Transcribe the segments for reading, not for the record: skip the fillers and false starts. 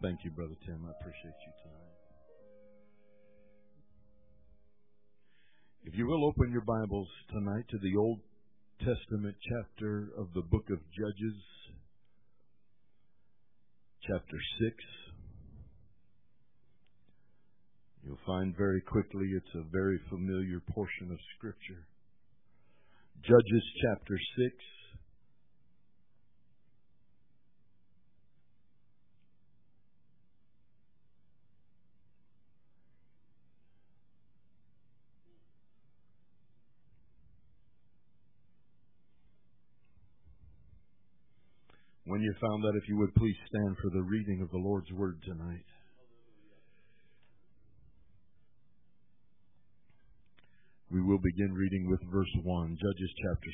Thank you, Brother Tim. I appreciate you tonight. If you will open your Bibles tonight to the Old Testament chapter of the book of Judges, chapter 6. You'll find very quickly it's a very familiar portion of Scripture. Judges chapter 6. When you found that, if you would please stand for the reading of the Lord's Word tonight. We will begin reading with verse 1, Judges chapter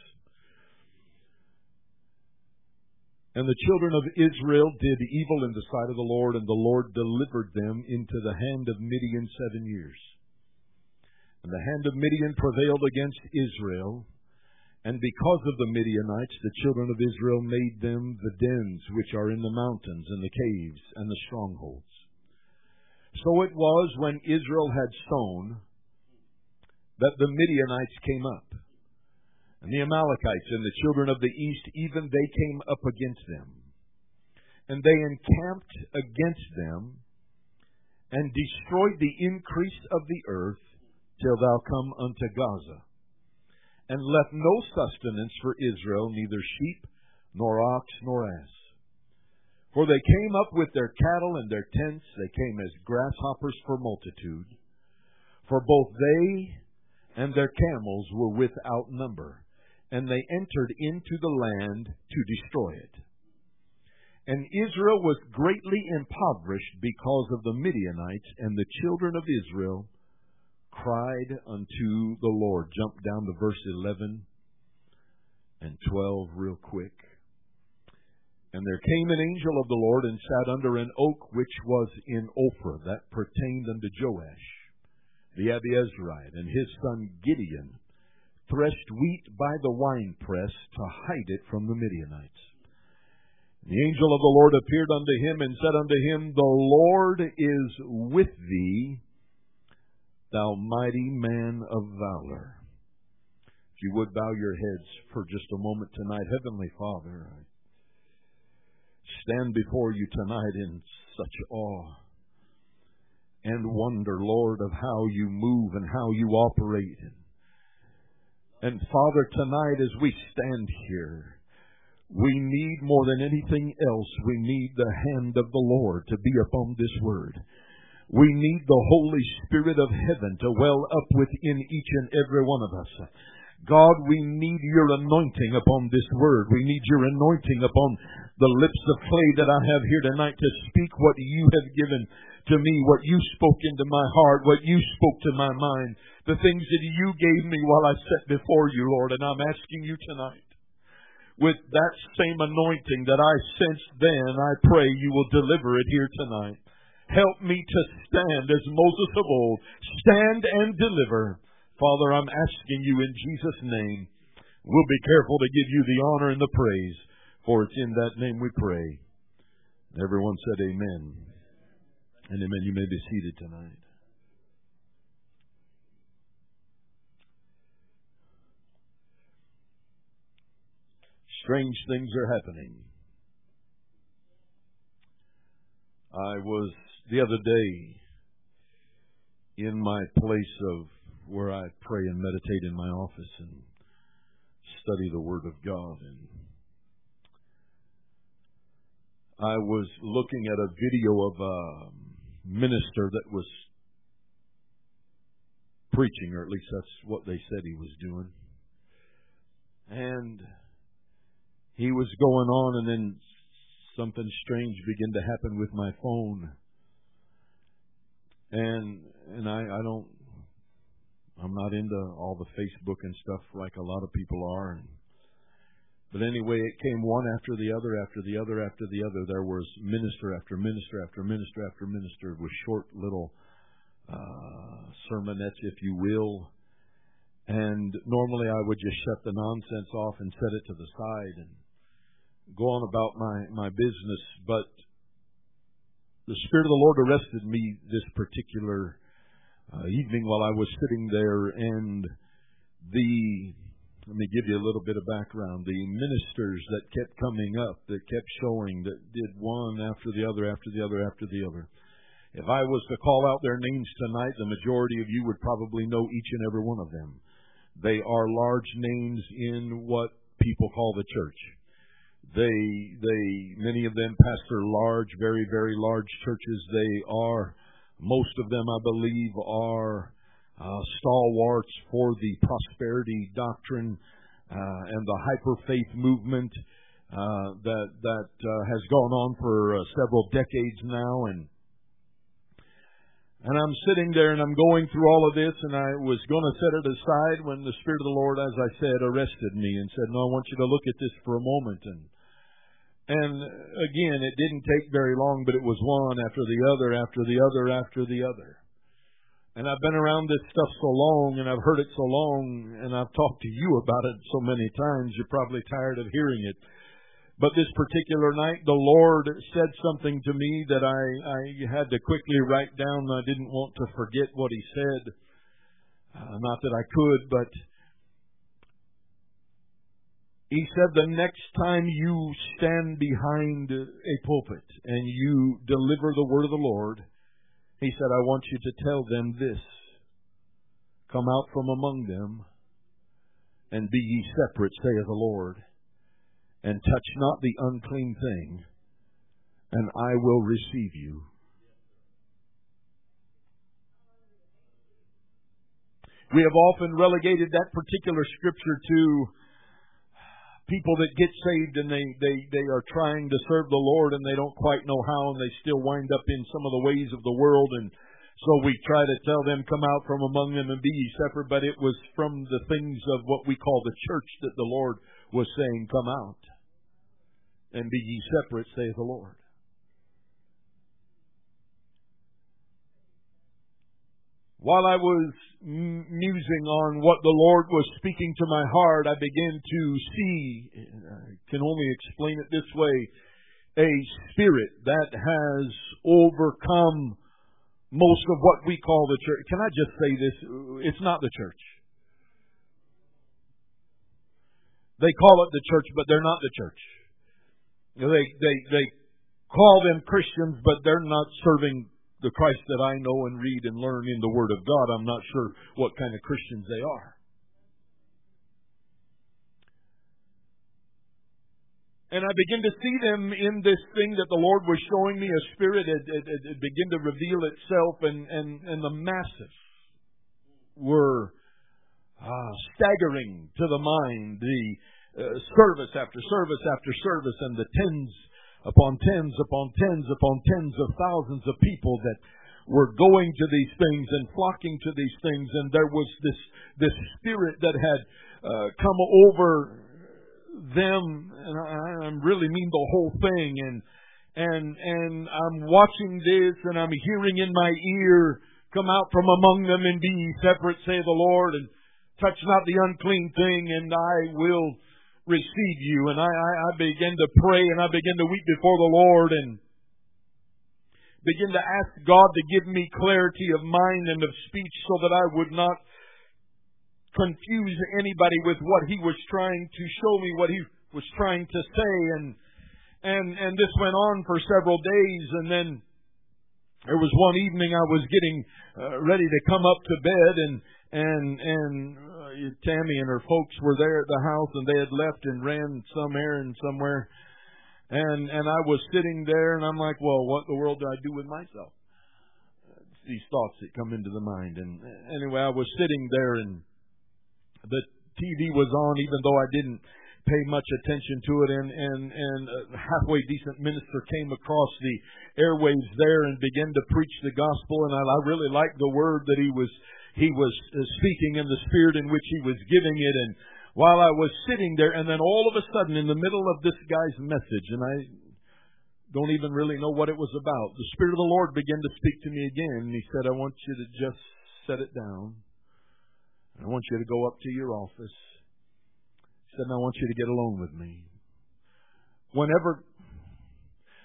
6. And the children of Israel did evil in the sight of the Lord, and the Lord delivered them into the hand of Midian 7 years. And the hand of Midian prevailed against Israel, and because of the Midianites, the children of Israel made them the dens which are in the mountains, and the caves, and the strongholds. So it was when Israel had sown, that the Midianites came up, and the Amalekites and the children of the east, even they came up against them. And they encamped against them, and destroyed the increase of the earth, till thou come unto Gaza. And left no sustenance for Israel, neither sheep, nor ox, nor ass. For they came up with their cattle and their tents, they came as grasshoppers for multitude. For both they and their camels were without number, and they entered into the land to destroy it. And Israel was greatly impoverished because of the Midianites, and the children of Israel cried unto the Lord. Jump down to verse 11 and 12 real quick. And there came an angel of the Lord and sat under an oak which was in Ophrah, that pertained unto Joash the Abiezrite, and his son Gideon threshed wheat by the winepress to hide it from the Midianites. And the angel of the Lord appeared unto him and said unto him, The Lord is with thee, thou mighty man of valor. If you would bow your heads for just a moment tonight. Heavenly Father, I stand before you tonight in such awe and wonder, Lord, of how you move and how you operate. And Father, tonight as we stand here, we need more than anything else, we need the hand of the Lord to be upon this word. We need the Holy Spirit of heaven to well up within each and every one of us. God, we need your anointing upon this word. We need your anointing upon the lips of clay that I have here tonight to speak what you have given to me, what you spoke into my heart, what you spoke to my mind, the things that you gave me while I sat before you, Lord. And I'm asking you tonight, with that same anointing that I sensed then, I pray you will deliver it here tonight. Help me to stand as Moses of old. Stand and deliver. Father, I'm asking you in Jesus' name. We'll be careful to give you the honor and the praise, for it's in that name we pray. Everyone said amen. And amen. You may be seated tonight. Strange things are happening. I was the other day in my place of where I pray and meditate in my office and study the Word of God, and I was looking at a video of a minister that was preaching, or at least that's what they said he was doing. And he was going on, and then something strange began to happen with my phone. And I'm not into all the Facebook and stuff like a lot of people are. But anyway, it came one after the other, after the other, after the other. There was minister after minister after minister after minister with short little sermonettes, if you will. And normally I would just shut the nonsense off and set it to the side and go on about my business. But the Spirit of the Lord arrested me this particular evening while I was sitting there, and let me give you a little bit of background. The ministers that kept coming up, that kept showing, that did one after the other, after the other, after the other. If I was to call out their names tonight, the majority of you would probably know each and every one of them. They are large names in what people call the church. Many of them pastor large, very, very large churches. Most of them, I believe, are stalwarts for the prosperity doctrine and the hyper-faith movement that has gone on for several decades now. And I'm sitting there and I'm going through all of this, and I was going to set it aside when the Spirit of the Lord, as I said, arrested me and said, "No, I want you to look at this for a moment." And again, it didn't take very long, but it was one after the other, after the other, after the other. And I've been around this stuff so long, and I've heard it so long, and I've talked to you about it so many times, you're probably tired of hearing it. But this particular night, the Lord said something to me that I had to quickly write down. I didn't want to forget what He said. Not that I could, but He said, the next time you stand behind a pulpit and you deliver the word of the Lord, He said, I want you to tell them this: come out from among them and be ye separate, saith the Lord, and touch not the unclean thing, and I will receive you. We have often relegated that particular scripture to people that get saved and they are trying to serve the Lord and they don't quite know how, and they still wind up in some of the ways of the world, and so we try to tell them, come out from among them and be ye separate. But it was from the things of what we call the church that the Lord was saying, come out and be ye separate, saith the Lord. While I was musing on what the Lord was speaking to my heart, I began to see, I can only explain it this way, a spirit that has overcome most of what we call the church. Can I just say this? It's not the church. They call it the church, but they're not the church. They call them Christians, but they're not serving the Christ that I know and read and learn in the Word of God. I'm not sure what kind of Christians they are. And I begin to see them in this thing that the Lord was showing me. A spirit it began to reveal itself, and the masses were staggering to the mind. The service after service after service, and the tens upon tens upon tens upon tens of thousands of people that were going to these things and flocking to these things. And there was this spirit that had come over them, and I really mean the whole thing. And I'm watching this, and I'm hearing in my ear, come out from among them and be ye separate, saith the Lord, and touch not the unclean thing, and I will receive you. And I began to pray, and I began to weep before the Lord, and begin to ask God to give me clarity of mind and of speech, so that I would not confuse anybody with what He was trying to show me, what He was trying to say. And this went on for several days, and then there was one evening I was getting ready to come up to bed, and Tammy and her folks were there at the house, and they had left and ran some errand somewhere. And I was sitting there, and I'm like, well, what in the world do I do with myself? These thoughts that come into the mind. And anyway, I was sitting there, and the TV was on, even though I didn't pay much attention to it. And a halfway decent minister came across the airwaves there and began to preach the gospel. And I really liked the word that he was speaking, in the spirit in which he was giving it. And while I was sitting there, and then all of a sudden, in the middle of this guy's message, and I don't even really know what it was about, the Spirit of the Lord began to speak to me again. And He said, I want you to just set it down. I want you to go up to your office. He said, and I want you to get alone with me. Whenever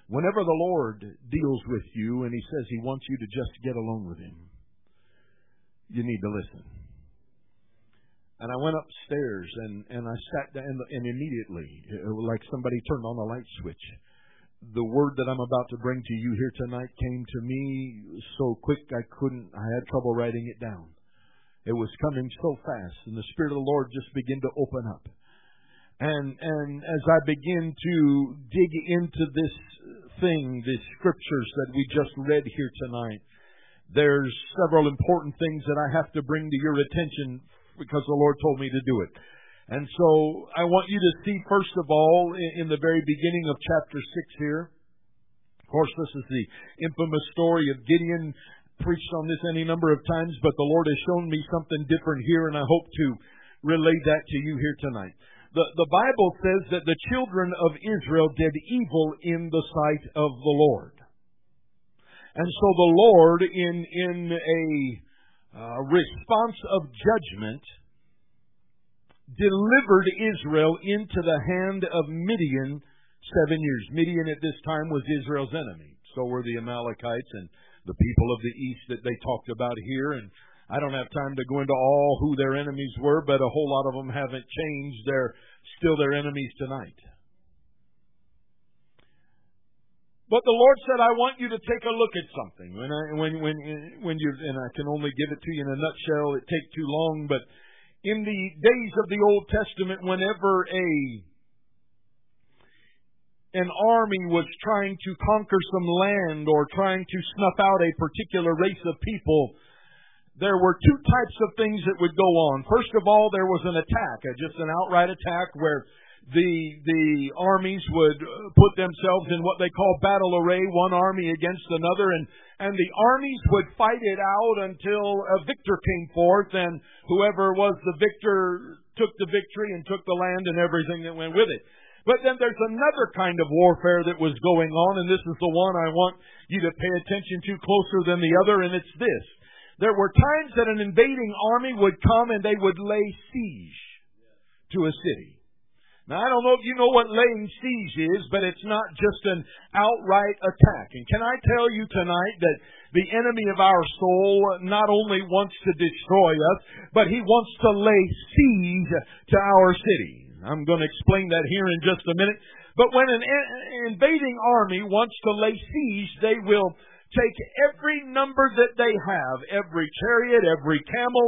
Whenever the Lord deals with you and He says He wants you to just get alone with Him, you need to listen. And I went upstairs and I sat down, and immediately, like somebody turned on a light switch, the word that I'm about to bring to you here tonight came to me so quick I had trouble writing it down. It was coming so fast, and the Spirit of the Lord just began to open up. And as I begin to dig into this thing, these scriptures that we just read here tonight, there's several important things that I have to bring to your attention because the Lord told me to do it. And so I want you to see, first of all, in the very beginning of chapter 6 here, of course, this is the infamous story of Gideon. Preached on this any number of times, but the Lord has shown me something different here, and I hope to relay that to you here tonight. The Bible says that the children of Israel did evil in the sight of the Lord. And so the Lord, in a response of judgment, delivered Israel into the hand of Midian 7 years. Midian at this time was Israel's enemy. So were the Amalekites and the people of the east that they talked about here. And I don't have time to go into all who their enemies were, but a whole lot of them haven't changed. They're still their enemies tonight. But the Lord said, I want you to take a look at something. When you, and I can only give it to you in a nutshell, it takes too long, but in the days of the Old Testament, whenever an army was trying to conquer some land or trying to snuff out a particular race of people, there were two types of things that would go on. First of all, there was an attack, just an outright attack where the armies would put themselves in what they call battle array, one army against another, and the armies would fight it out until a victor came forth, and whoever was the victor took the victory and took the land and everything that went with it. But then there's another kind of warfare that was going on, and this is the one I want you to pay attention to closer than the other, and it's this. There were times that an invading army would come and they would lay siege to a city. Now, I don't know if you know what laying siege is, but it's not just an outright attack. And can I tell you tonight that the enemy of our soul not only wants to destroy us, but he wants to lay siege to our city. I'm going to explain that here in just a minute. But when an invading army wants to lay siege, they will take every number that they have, every chariot, every camel,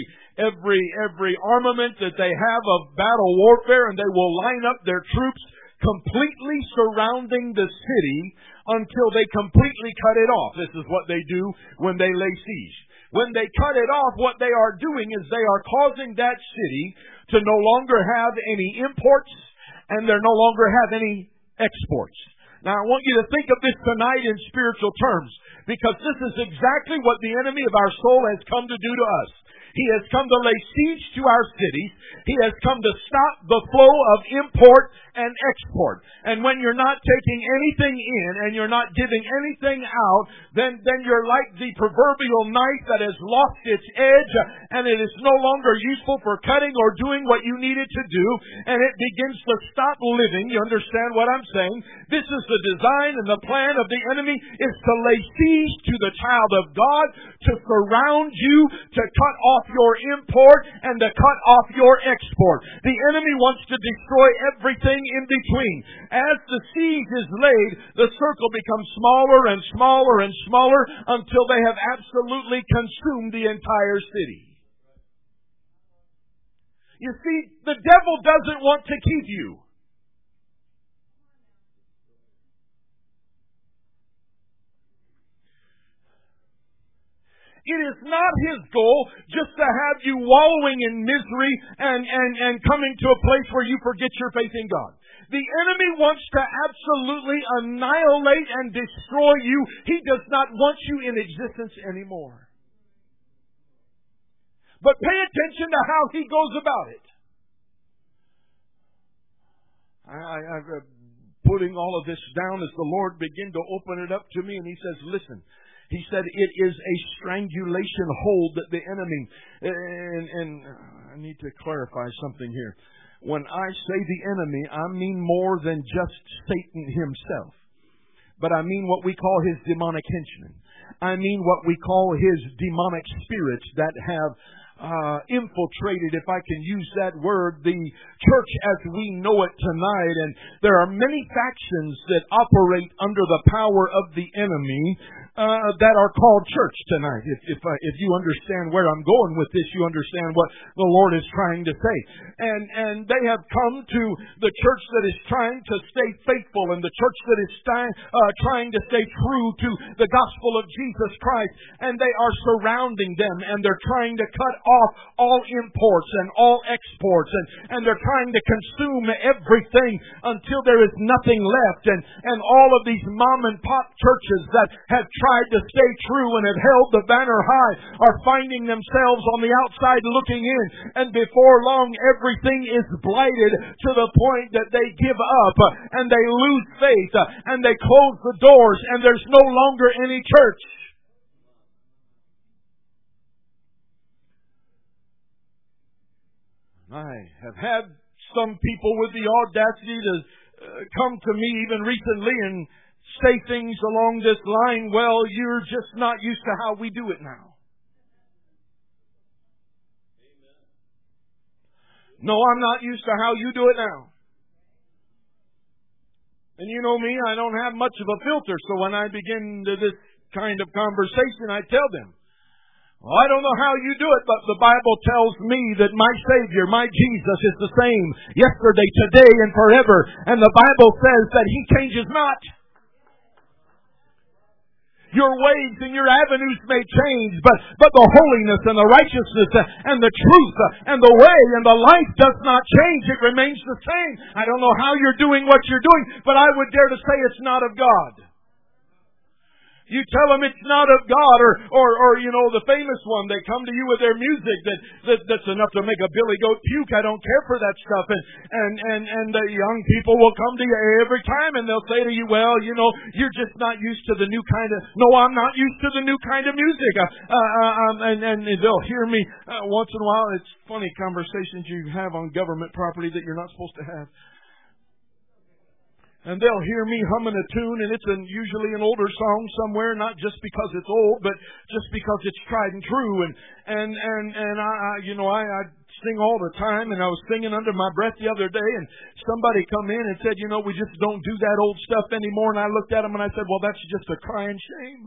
every armament that they have of battle warfare, and they will line up their troops completely surrounding the city until they completely cut it off. This is what they do when they lay siege. When they cut it off, what they are doing is they are causing that city to no longer have any imports, and they no longer have any exports. Now, I want you to think of this tonight in spiritual terms, because this is exactly what the enemy of our soul has come to do to us. He has come to lay siege to our cities. He has come to stop the flow of import and export. And when you're not taking anything in and you're not giving anything out, then you're like the proverbial knife that has lost its edge and it is no longer useful for cutting or doing what you need it to do, and it begins to stop living. You understand what I'm saying? This is the design and the plan of the enemy, is to lay siege to the child of God, to surround you, to cut off your import and to cut off your export. The enemy wants to destroy everything in between. As the siege is laid, the circle becomes smaller and smaller and smaller until they have absolutely consumed the entire city. You see, the devil doesn't want to keep you. It is not his goal just to have you wallowing in misery and coming to a place where you forget your faith in God. The enemy wants to absolutely annihilate and destroy you. He does not want you in existence anymore. But pay attention to how he goes about it. I'm putting all of this down as the Lord began to open it up to me, and he says, listen. He said it is a strangulation hold that the enemy, and I need to clarify something here. When I say the enemy, I mean more than just Satan himself. but I mean what we call his demonic henchmen. I mean what we call his demonic spirits that have infiltrated, if I can use that word, the church as we know it tonight. And there are many factions that operate under the power of the enemy that are called church tonight. If you understand where I'm going with this, you understand what the Lord is trying to say. And they have come to the church that is trying to stay faithful, and the church that is trying to stay true to the gospel of Jesus Christ. And they are surrounding them, and they're trying to cut off all imports and all exports, and they're trying to consume everything until there is nothing left. And all of these mom and pop churches that have tried to stay true and have held the banner high are finding themselves on the outside looking in, and before long everything is blighted to the point that they give up and they lose faith and they close the doors, and there's no longer any church. I have had some people with the audacity to come to me even recently and say things along this line, well, you're just not used to how we do it now. No, I'm not used to how you do it now. And you know me, I don't have much of a filter, so when I begin to this kind of conversation, I tell them, well, I don't know how you do it, but the Bible tells me that my Savior, my Jesus, is the same yesterday, today, and forever. And the Bible says that He changes not. Your ways and your avenues may change, but the holiness and the righteousness and the truth and the way and the life does not change. It remains the same. I don't know how you're doing what you're doing, but I would dare to say it's not of God. You tell them it's not of God, or you know, the famous one, they come to you with their music that's enough to make a billy goat puke. I don't care for that stuff. And the young people will come to you every time and they'll say to you, well, you know, you're just not used to the new kind of, no, I'm not used to the new kind of music. And they'll hear me once in a while. It's funny conversations you have on government property that you're not supposed to have. And they'll hear me humming a tune, and it's usually an older song somewhere, not just because it's old, but just because it's tried and true. And I sing all the time, and I was singing under my breath the other day, and somebody come in and said, you know, we just don't do that old stuff anymore. And I looked at them and I said, well, that's just a crying shame.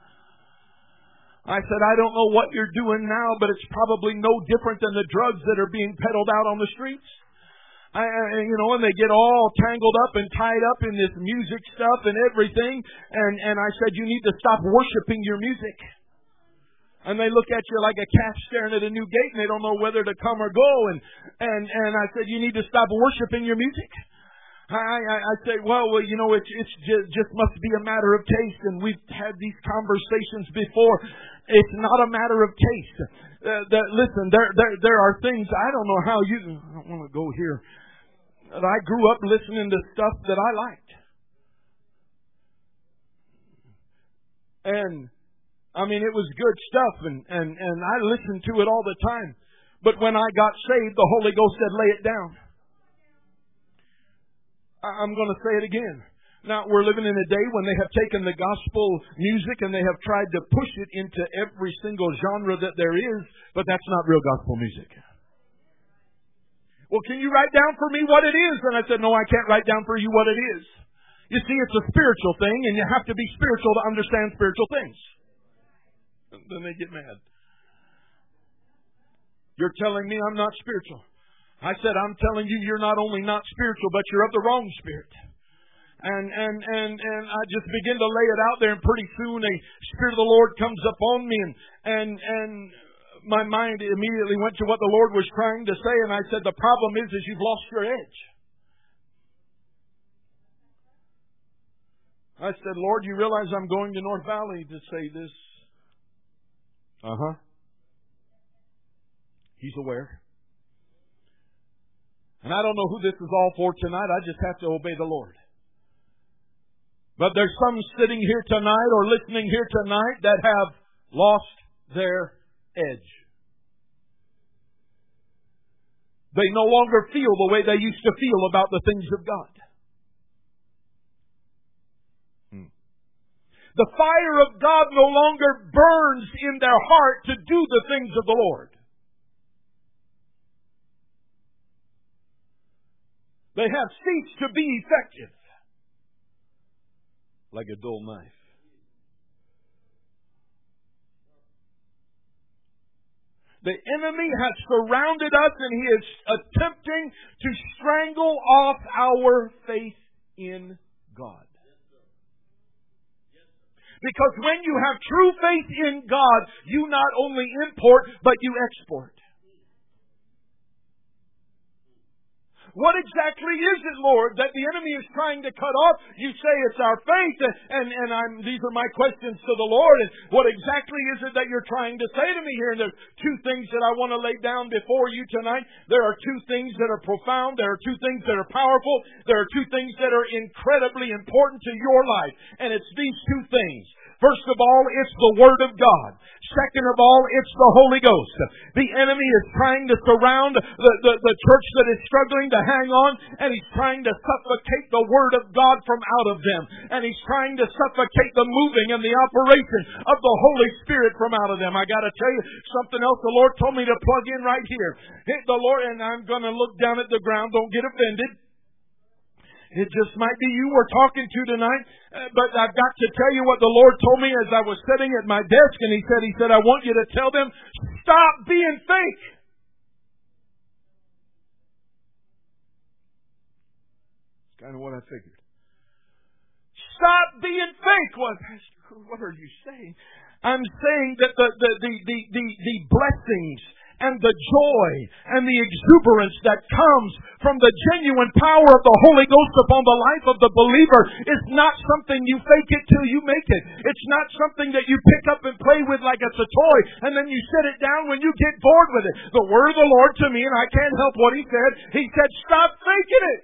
I said, I don't know what you're doing now, but it's probably no different than the drugs that are being peddled out on the streets. And they get all tangled up and tied up in this music stuff and everything. And I said, you need to stop worshiping your music. And they look at you like a cat staring at a new gate, and they don't know whether to come or go. And I said, you need to stop worshiping your music. I say, well, you know, it's just must be a matter of taste. And we've had these conversations before. It's not a matter of taste. Listen, there are things, I don't know how you, I don't want to go here. I grew up listening to stuff that I liked. And, I mean, it was good stuff, and I listened to it all the time. But when I got saved, the Holy Ghost said, lay it down. I'm going to say it again. Now, we're living in a day when they have taken the gospel music and they have tried to push it into every single genre that there is, but that's not real gospel music. Well, can you write down for me what it is? And I said, no, I can't write down for you what it is. You see, it's a spiritual thing, and you have to be spiritual to understand spiritual things. And then they get mad. You're telling me I'm not spiritual. I said, I'm telling you, you're not only not spiritual, but you're of the wrong spirit. And I just begin to lay it out there, and pretty soon a Spirit of the Lord comes upon me, and my mind immediately went to what the Lord was trying to say, and I said, the problem is you've lost your edge. I said, Lord, you realize I'm going to North Valley to say this? He's aware. And I don't know who this is all for tonight. I just have to obey the Lord. But there's some sitting here tonight or listening here tonight that have lost their edge. They no longer feel the way they used to feel about the things of God. The fire of God no longer burns in their heart to do the things of the Lord. They have ceased to be effective. Like a dull knife. The enemy has surrounded us and he is attempting to strangle off our faith in God. Because when you have true faith in God, you not only import, but you export. What exactly is it, Lord, that the enemy is trying to cut off? You say it's our faith, and these are my questions to the Lord. And what exactly is it that you're trying to say to me here? And there's two things that I want to lay down before you tonight. There are two things that are profound. There are two things that are powerful. There are two things that are incredibly important to your life. And it's these two things. First of all, it's the Word of God. Second of all, it's the Holy Ghost. The enemy is trying to surround the church that is struggling to hang on, and he's trying to suffocate the Word of God from out of them. And he's trying to suffocate the moving and the operation of the Holy Spirit from out of them. I got to tell you something else the Lord told me to plug in right here. The Lord, and I'm going to look down at the ground. Don't get offended. It just might be you we're talking to tonight, but I've got to tell you what the Lord told me as I was sitting at my desk, and He said, I want you to tell them, stop being fake. It's kind of what I figured. Stop being fake. Well, Pastor, what are you saying? I'm saying that the blessings and the joy and the exuberance that comes from the genuine power of the Holy Ghost upon the life of the believer is not something you fake it till you make it. It's not something that you pick up and play with like it's a toy and then you set it down when you get bored with it. The word of the Lord to me, and I can't help what He said, stop faking it.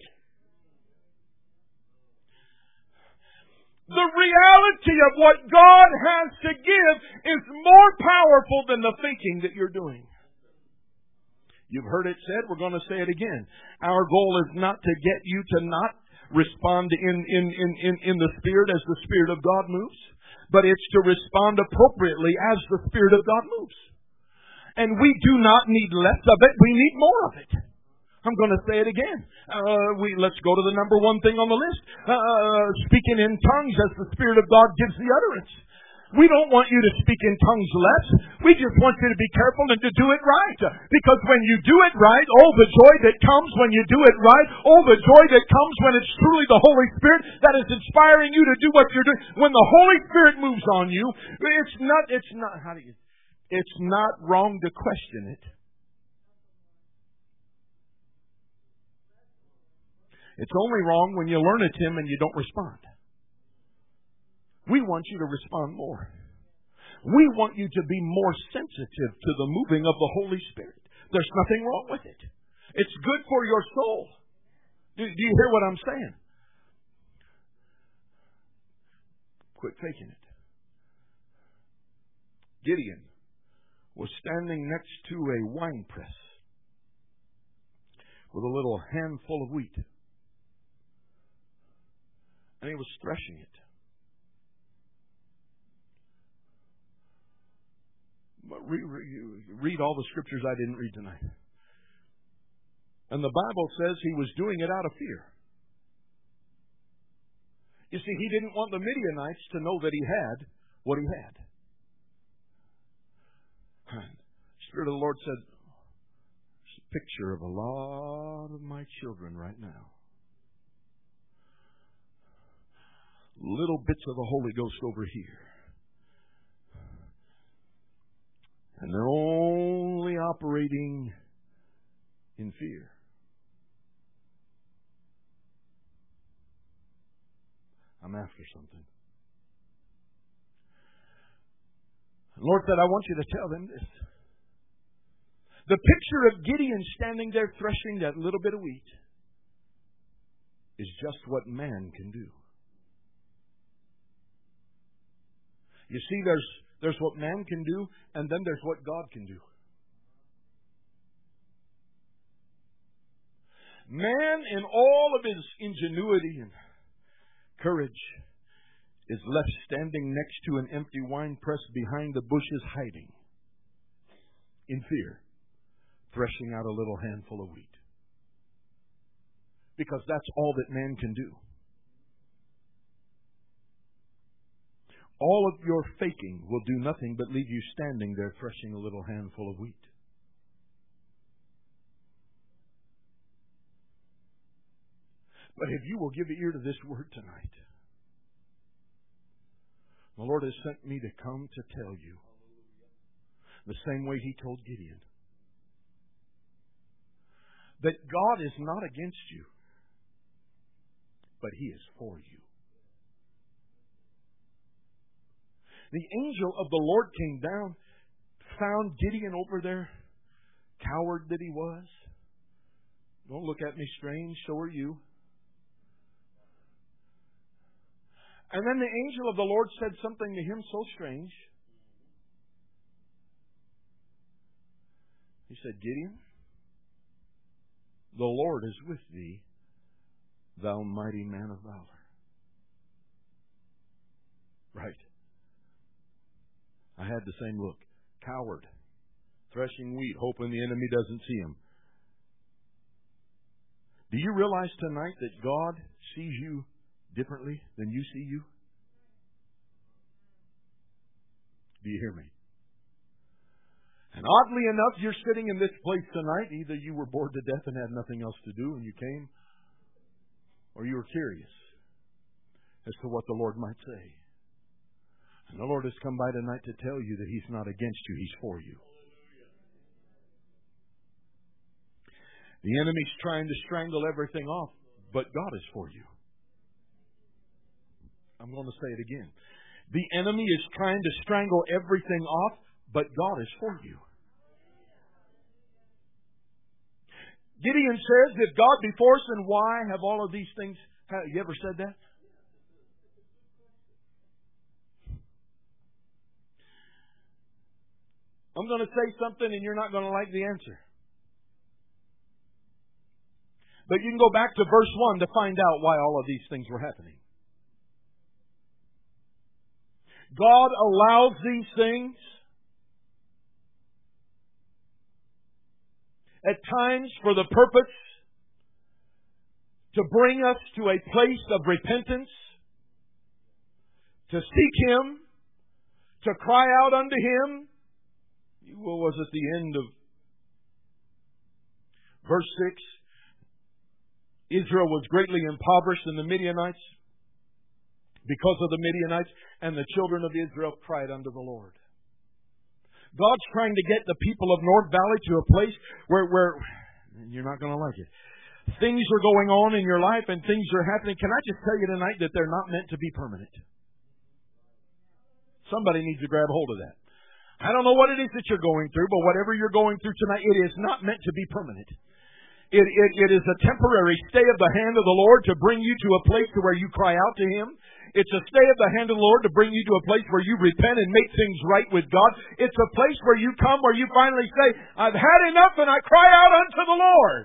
The reality of what God has to give is more powerful than the faking that you're doing. You've heard it said, we're going to say it again. Our goal is not to get you to not respond in the Spirit as the Spirit of God moves, but it's to respond appropriately as the Spirit of God moves. And we do not need less of it, we need more of it. I'm going to say it again. Let's go to the number one thing on the list. Speaking in tongues as the Spirit of God gives the utterance. We don't want you to speak in tongues less. We just want you to be careful and to do it right. Because when you do it right, all the joy that comes when you do it right, all the joy that comes when it's truly the Holy Spirit that is inspiring you to do what you're doing. When the Holy Spirit moves on you, it's not wrong to question it. It's only wrong when you learn it Him and you don't respond. We want you to respond more. We want you to be more sensitive to the moving of the Holy Spirit. There's nothing wrong with it. It's good for your soul. Do you hear what I'm saying? Quit faking it. Gideon was standing next to a wine press with a little handful of wheat. And he was threshing it. Read all the scriptures I didn't read tonight. And the Bible says he was doing it out of fear. You see, he didn't want the Midianites to know that he had what he had. The Spirit of the Lord said, it's a picture of a lot of my children right now. Little bits of the Holy Ghost over here. And they're only operating in fear. I'm after something. The Lord said, I want you to tell them this. The picture of Gideon standing there threshing that little bit of wheat is just what man can do. You see, there's what man can do, and then there's what God can do. Man, in all of his ingenuity and courage, is left standing next to an empty wine press behind the bushes, hiding in fear, threshing out a little handful of wheat. Because that's all that man can do. All of your faking will do nothing but leave you standing there threshing a little handful of wheat. But if you will give ear to this word tonight, the Lord has sent me to come to tell you the same way He told Gideon, that God is not against you, but He is for you. The angel of the Lord came down, found Gideon over there, coward that he was. Don't look at me strange, so are you. And then the angel of the Lord said something to him so strange. He said, Gideon, the Lord is with thee, thou mighty man of valor. Right. I had the same look. Coward. Threshing wheat, hoping the enemy doesn't see him. Do you realize tonight that God sees you differently than you see you? Do you hear me? And oddly enough, you're sitting in this place tonight. Either you were bored to death and had nothing else to do and you came, or you were curious as to what the Lord might say. And the Lord has come by tonight to tell you that He's not against you, He's for you. The enemy's trying to strangle everything off, but God is for you. I'm going to say it again. The enemy is trying to strangle everything off, but God is for you. Gideon says, if God be for us, then why have all of these things? Have you ever said that? I'm going to say something and you're not going to like the answer. But you can go back to verse 1 to find out why all of these things were happening. God allows these things at times for the purpose to bring us to a place of repentance, to seek Him, to cry out unto Him. What was at the end of verse 6? Israel was greatly impoverished in the Midianites because of the Midianites, and the children of Israel cried unto the Lord. God's trying to get the people of North Valley to a place where you're not going to like it. Things are going on in your life and things are happening. Can I just tell you tonight that they're not meant to be permanent? Somebody needs to grab hold of that. I don't know what it is that you're going through, but whatever you're going through tonight, it is not meant to be permanent. It is a temporary stay of the hand of the Lord to bring you to a place to where you cry out to Him. It's a stay of the hand of the Lord to bring you to a place where you repent and make things right with God. It's a place where you come where you finally say, I've had enough and I cry out unto the Lord.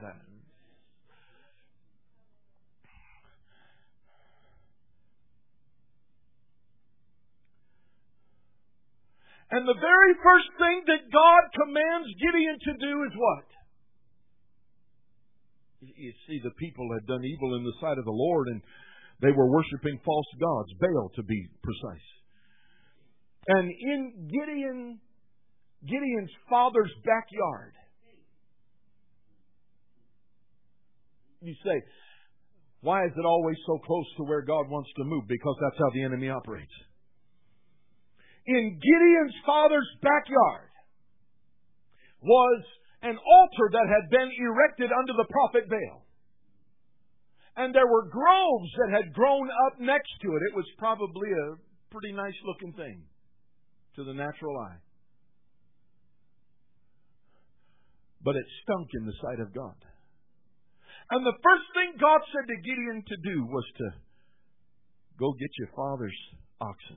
And the very first thing that God commands Gideon to do is what? You see, the people had done evil in the sight of the Lord, and they were worshiping false gods, Baal to be precise. And in Gideon's father's backyard, you say, why is it always so close to where God wants to move? Because that's how the enemy operates. In Gideon's father's backyard was an altar that had been erected unto the prophet Baal. And there were groves that had grown up next to it. It was probably a pretty nice looking thing to the natural eye. But it stunk in the sight of God. And the first thing God said to Gideon to do was to go get your father's oxen.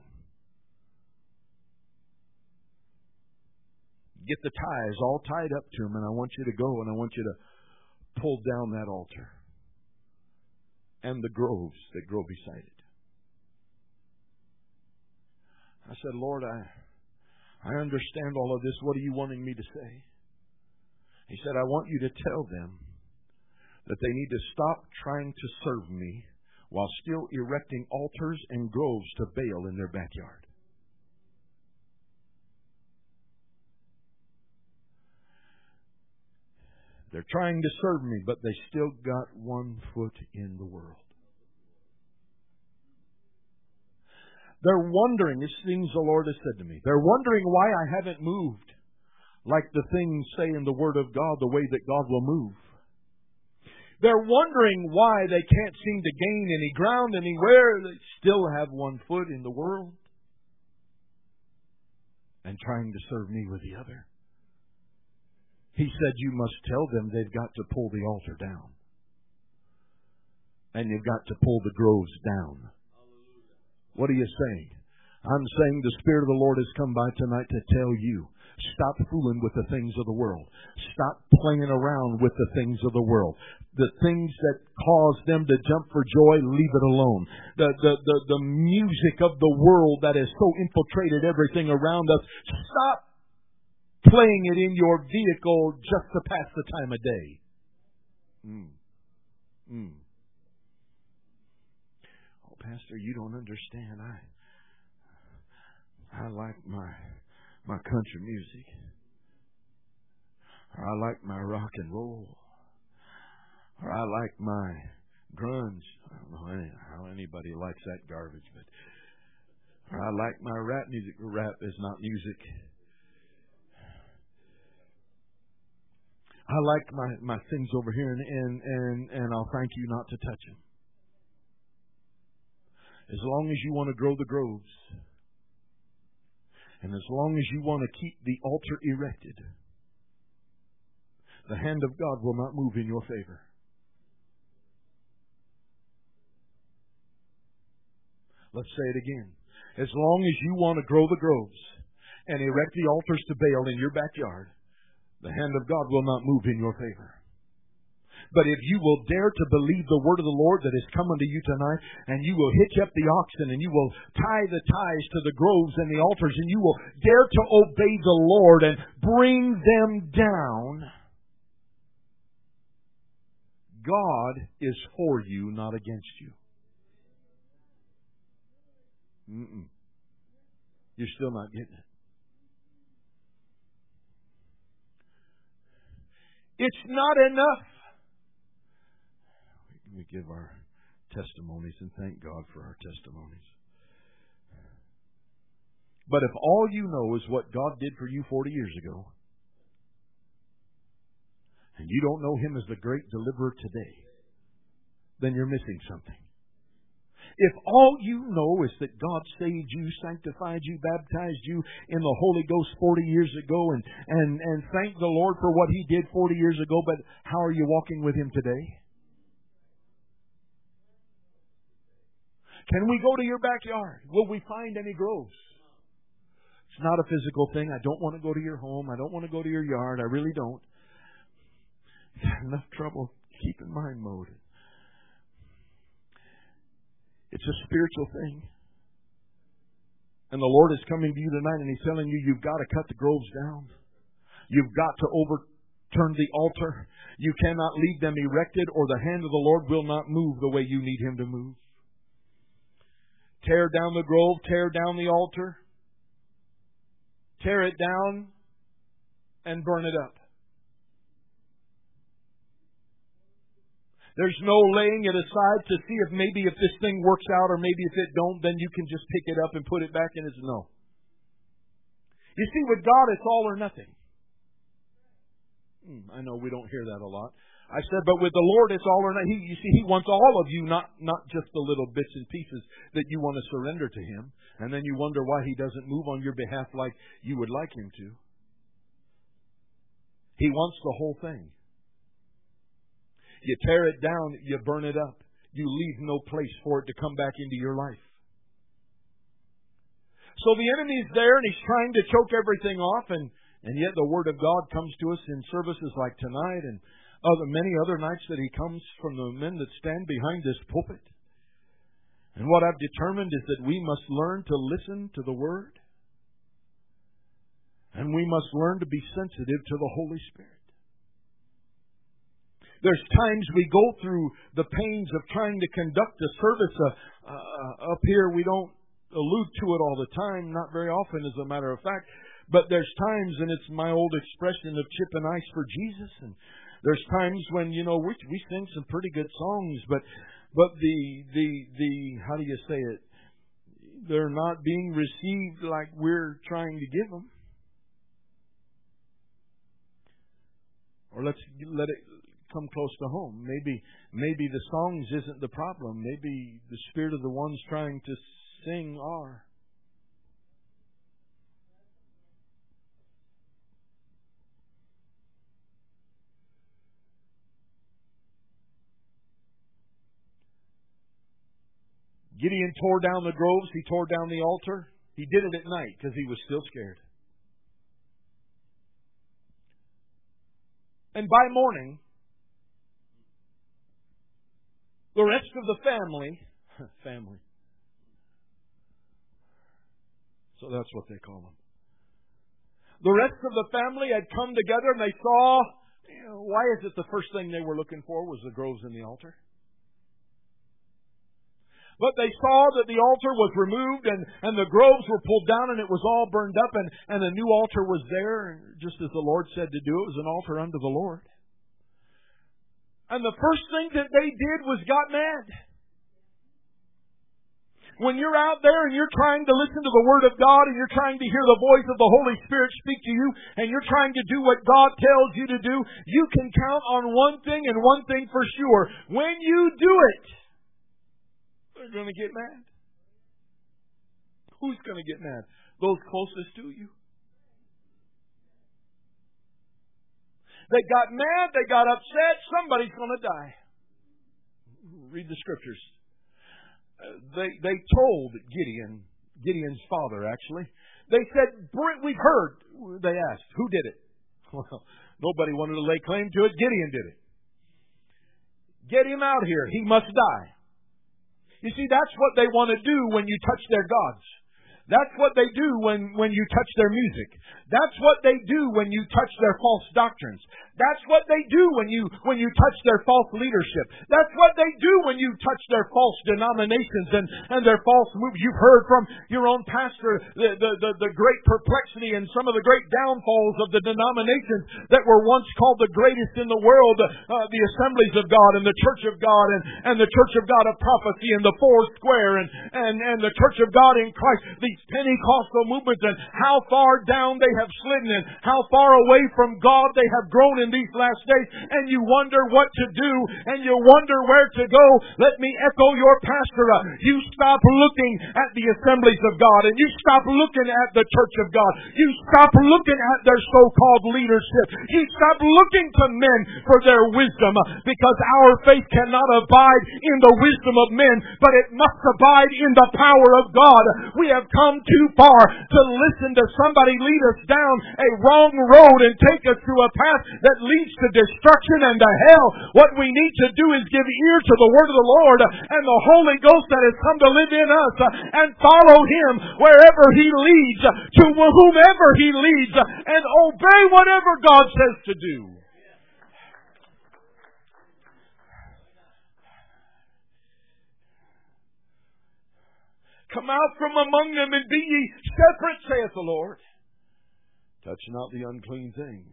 Get the ties all tied up to them, and I want you to go and I want you to pull down that altar and the groves that grow beside it. said, Lord, I understand all of this. What are you wanting me to say? He said, I want you to tell them that they need to stop trying to serve me while still erecting altars and groves to Baal in their backyard. They're trying to serve me, but they still got one foot in the world. They're wondering, these things the Lord has said to me, they're wondering why I haven't moved like the things say in the Word of God, the way that God will move. They're wondering why they can't seem to gain any ground anywhere. They still have one foot in the world and trying to serve me with the other. He said, you must tell them they've got to pull the altar down. And you've got to pull the groves down. What are you saying? I'm saying the Spirit of the Lord has come by tonight to tell you, stop fooling with the things of the world. Stop playing around with the things of the world. The things that cause them to jump for joy, leave it alone. The music of the world that has so infiltrated everything around us, stop playing it in your vehicle just to pass the time of day. Oh, Pastor, you don't understand. I like my country music. Or I like my rock and roll. Or I like my grunge. I don't know how anybody likes that garbage, but or I like my rap music. Rap is not music. I like my things over here, and I'll thank you not to touch them. As long as you want to grow the groves, and as long as you want to keep the altar erected, the hand of God will not move in your favor. Let's say it again. As long as you want to grow the groves and erect the altars to Baal in your backyard, the hand of God will not move in your favor. But if you will dare to believe the word of the Lord that has come unto you tonight, and you will hitch up the oxen, and you will tie the ties to the groves and the altars, and you will dare to obey the Lord and bring them down, God is for you, not against you. You're still not getting it. It's not enough. We give our testimonies and thank God for our testimonies. But if all you know is what God did for you 40 years ago, and you don't know Him as the great deliverer today, then you're missing something. If all you know is that God saved you, sanctified you, baptized you in the Holy Ghost 40 years ago, and thank the Lord for what He did 40 years ago, but how are you walking with Him today? Can we go to your backyard? Will we find any groves? It's not a physical thing. I don't want to go to your home. I don't want to go to your yard. I really don't. I've got enough trouble keeping mine mowed. It's a spiritual thing. And the Lord is coming to you tonight and He's telling you, you've got to cut the groves down. You've got to overturn the altar. You cannot leave them erected, or the hand of the Lord will not move the way you need Him to move. Tear down the grove, tear down the altar, tear it down, and burn it up. There's no laying it aside to see if maybe if this thing works out, or maybe if it don't, then you can just pick it up and put it back in. It's no. You see, with God, it's all or nothing. I know we don't hear that a lot. I said, but with the Lord, it's all or nothing. You see, He wants all of you, not just the little bits and pieces that you want to surrender to Him. And then you wonder why He doesn't move on your behalf like you would like Him to. He wants the whole thing. You tear it down, you burn it up. You leave no place for it to come back into your life. So the enemy's there, and he's trying to choke everything off, and yet the Word of God comes to us in services like tonight and many other nights that He comes from the men that stand behind this pulpit. And what I've determined is that we must learn to listen to the Word. And we must learn to be sensitive to the Holy Spirit. There's times we go through the pains of trying to conduct a service up here. We don't allude to it all the time, not very often as a matter of fact. But there's times, and it's my old expression of chip and ice for Jesus. And there's times when, we sing some pretty good songs, but the how do you say it? They're not being received like we're trying to give them. Or let's let it come close to home. Maybe the songs isn't the problem. Maybe the spirit of the ones trying to sing are. Gideon tore down the groves. He tore down the altar. He did it at night because he was still scared. And by morning, the rest of the family, so that's what they call them. The rest of the family had come together and they saw, why is it the first thing they were looking for was the groves and the altar? But they saw that the altar was removed and the groves were pulled down and it was all burned up and a new altar was there, just as the Lord said to do. It was an altar unto the Lord. And the first thing that they did was got mad. When you're out there and you're trying to listen to the Word of God and you're trying to hear the voice of the Holy Spirit speak to you and you're trying to do what God tells you to do, you can count on one thing and one thing for sure. When you do it, they're going to get mad. Who's going to get mad? Those closest to you. They got mad. They got upset. Somebody's going to die. Read the scriptures. They told Gideon's father, actually. They said, we've heard. They asked, who did it? Well, nobody wanted to lay claim to it. Gideon did it. Get him out here. He must die. You see, that's what they want to do when you touch their gods. That's what they do when you touch their music. That's what they do when you touch their false doctrines. That's what they do when you touch their false leadership. That's what they do when you touch their false denominations and their false moves. You've heard from your own pastor the great perplexity and some of the great downfalls of the denominations that were once called the greatest in the world, the Assemblies of God and the Church of God and the Church of God of Prophecy and the Four Square and the Church of God in Christ. These Pentecostal movements and how far down they have slidden and how far away from God they have grown in these last days, and you wonder what to do and you wonder where to go. Let me echo your pastor. You stop looking at the Assemblies of God and you stop looking at the Church of God. You stop looking at their so-called leadership. You stop looking to men for their wisdom, because our faith cannot abide in the wisdom of men, but it must abide in the power of God. We have come too far to listen to somebody lead us down a wrong road and take us to a path that leads to destruction and to hell. What we need to do is give ear to the word of the Lord and the Holy Ghost that has come to live in us and follow Him wherever He leads, to whomever He leads, and obey whatever God says to do. Come out from among them and be ye separate, saith the Lord. Touch not the unclean thing.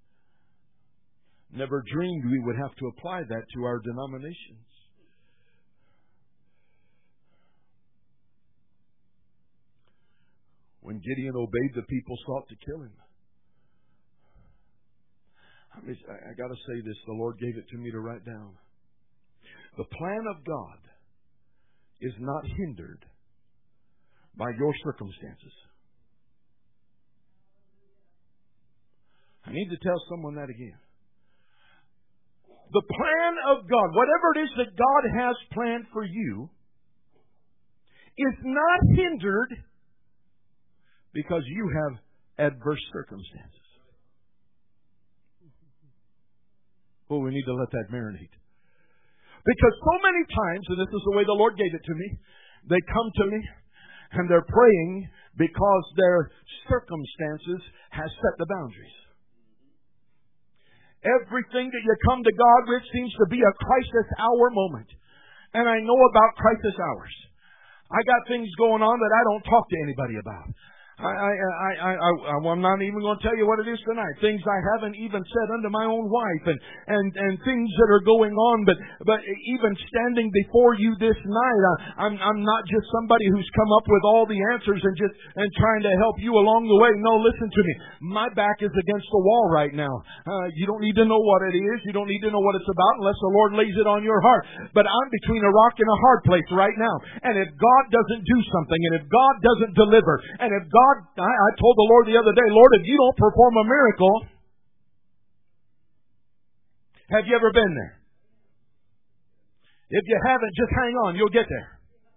Never dreamed we would have to apply that to our denominations. When Gideon obeyed, the people sought to kill him. I got to say this. The Lord gave it to me to write down. The plan of God is not hindered by your circumstances. I need to tell someone that again. The plan of God, whatever it is that God has planned for you, is not hindered because you have adverse circumstances. Oh, we need to let that marinate. Because so many times, and this is the way the Lord gave it to me, they come to me and they're praying because their circumstances has set the boundaries. Everything that you come to God with seems to be a crisis hour moment. And I know about crisis hours. I got things going on that I don't talk to anybody about. I'm not even going to tell you what it is tonight. Things I haven't even said unto my own wife, and things that are going on. But even standing before you this night, I'm not just somebody who's come up with all the answers and trying to help you along the way. No, listen to me. My back is against the wall right now. You don't need to know what it is. You don't need to know what it's about unless the Lord lays it on your heart. But I'm between a rock and a hard place right now. And if God doesn't do something, and if God doesn't deliver, and if God, I told the Lord the other day, Lord, if you don't perform a miracle, have you ever been there? If you haven't, just hang on, you'll get there.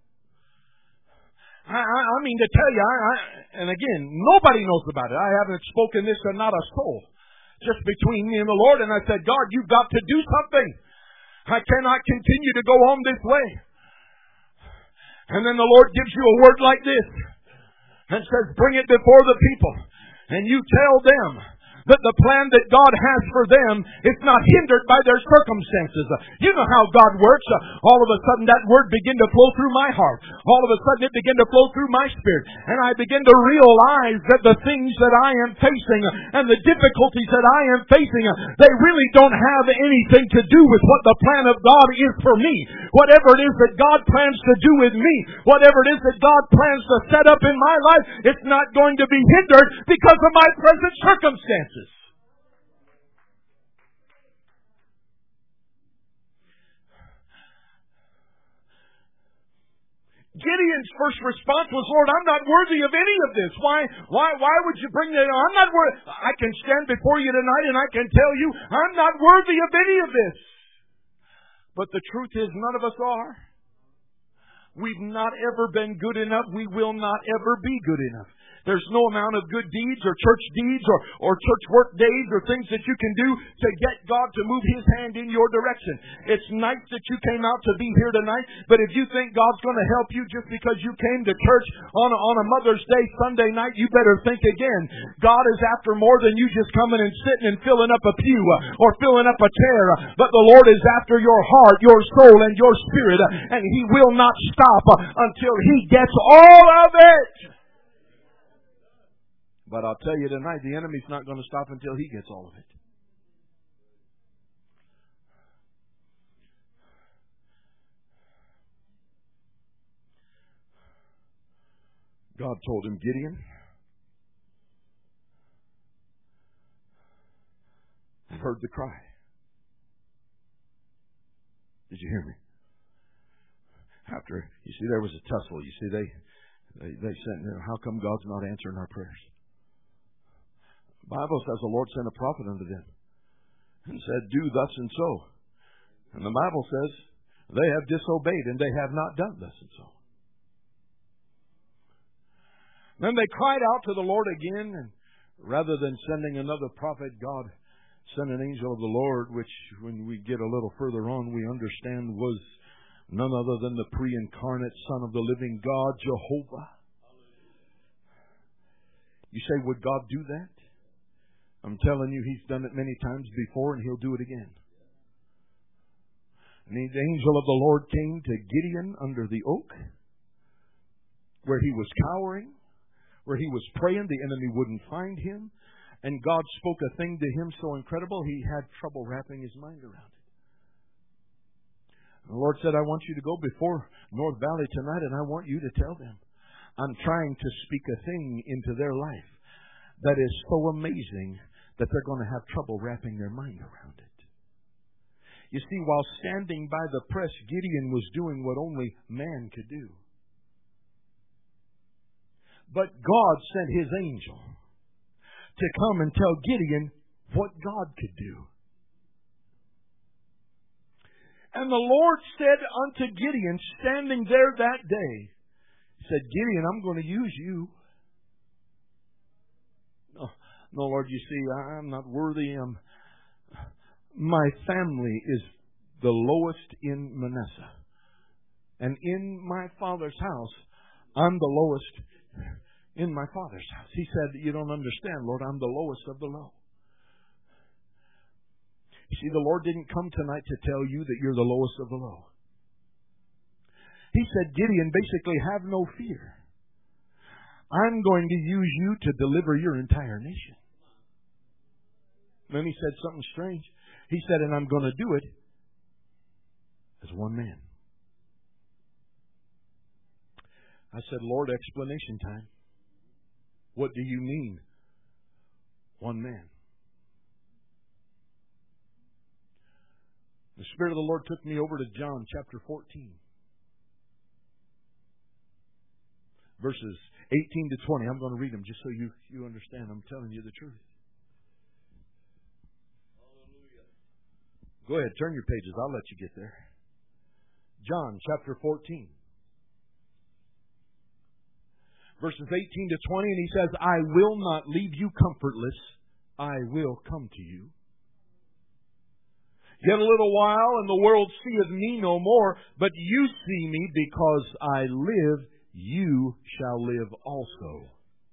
I mean to tell you, and again, nobody knows about it. I haven't spoken this to not a soul. Just between me and the Lord, and I said, God, you've got to do something. I cannot continue to go on this way. And then the Lord gives you a word like this. And says, bring it before the people. And you tell them that the plan that God has for them is not hindered by their circumstances. You know how God works. All of a sudden that word began to flow through my heart. All of a sudden it began to flow through my spirit. And I begin to realize that the things that I am facing and the difficulties that I am facing, they really don't have anything to do with what the plan of God is for me. Whatever it is that God plans to do with me, whatever it is that God plans to set up in my life, it's not going to be hindered because of my present circumstances. Gideon's first response was, Lord, I'm not worthy of any of this. Why would you bring that on? I'm not worthy. I can stand before you tonight and I can tell you, I'm not worthy of any of this. But the truth is, none of us are. We've not ever been good enough. We will not ever be good enough. There's no amount of good deeds or church deeds or church work days or things that you can do to get God to move His hand in your direction. It's nice that you came out to be here tonight, but if you think God's going to help you just because you came to church on a Mother's Day Sunday night, you better think again. God is after more than you just coming and sitting and filling up a pew or filling up a chair, but the Lord is after your heart, your soul, and your spirit, and He will not stop until He gets all of it. But I'll tell you tonight, the enemy's not going to stop until he gets all of it. God told him, Gideon, I've heard the cry. Did you hear me? After, you see, there was a tussle. You see, they said, how come God's not answering our prayers? The Bible says the Lord sent a prophet unto them and said, do thus and so. And the Bible says they have disobeyed and they have not done thus and so. Then they cried out to the Lord again, and rather than sending another prophet, God sent an angel of the Lord, which when we get a little further on, we understand was none other than the pre-incarnate Son of the living God, Jehovah. You say, would God do that? I'm telling you, He's done it many times before, and He'll do it again. And the angel of the Lord came to Gideon under the oak, where he was cowering, where he was praying. The enemy wouldn't find him. And God spoke a thing to him so incredible, he had trouble wrapping his mind around it. And the Lord said, I want you to go before North Valley tonight, and I want you to tell them, I'm trying to speak a thing into their life that is so amazing that they're going to have trouble wrapping their mind around it. You see, while standing by the press, Gideon was doing what only man could do. But God sent His angel to come and tell Gideon what God could do. And the Lord said unto Gideon, standing there that day, He said, Gideon, I'm going to use you. No, Lord, you see, I'm not worthy. My family is the lowest in Manasseh. And in my father's house, I'm the lowest. in my Father's house. He said, you don't understand, Lord, I'm the lowest of the low. You see, the Lord didn't come tonight to tell you that you're the lowest of the low. He said, Gideon, basically, have no fear. I'm going to use you to deliver your entire nation. Then he said something strange. He said, and I'm going to do it as one man. I said, Lord, explanation time. What do you mean, one man? The Spirit of the Lord took me over to John chapter 14. Verses 18 to 20. I'm going to read them just so you understand. I'm telling you the truth. Hallelujah. Go ahead, turn your pages. I'll let you get there. John chapter 14. Verses 18 to 20, and he says, I will not leave you comfortless. I will come to you. Yet a little while, and the world seeth me no more, but you see me, because I live, you shall live also.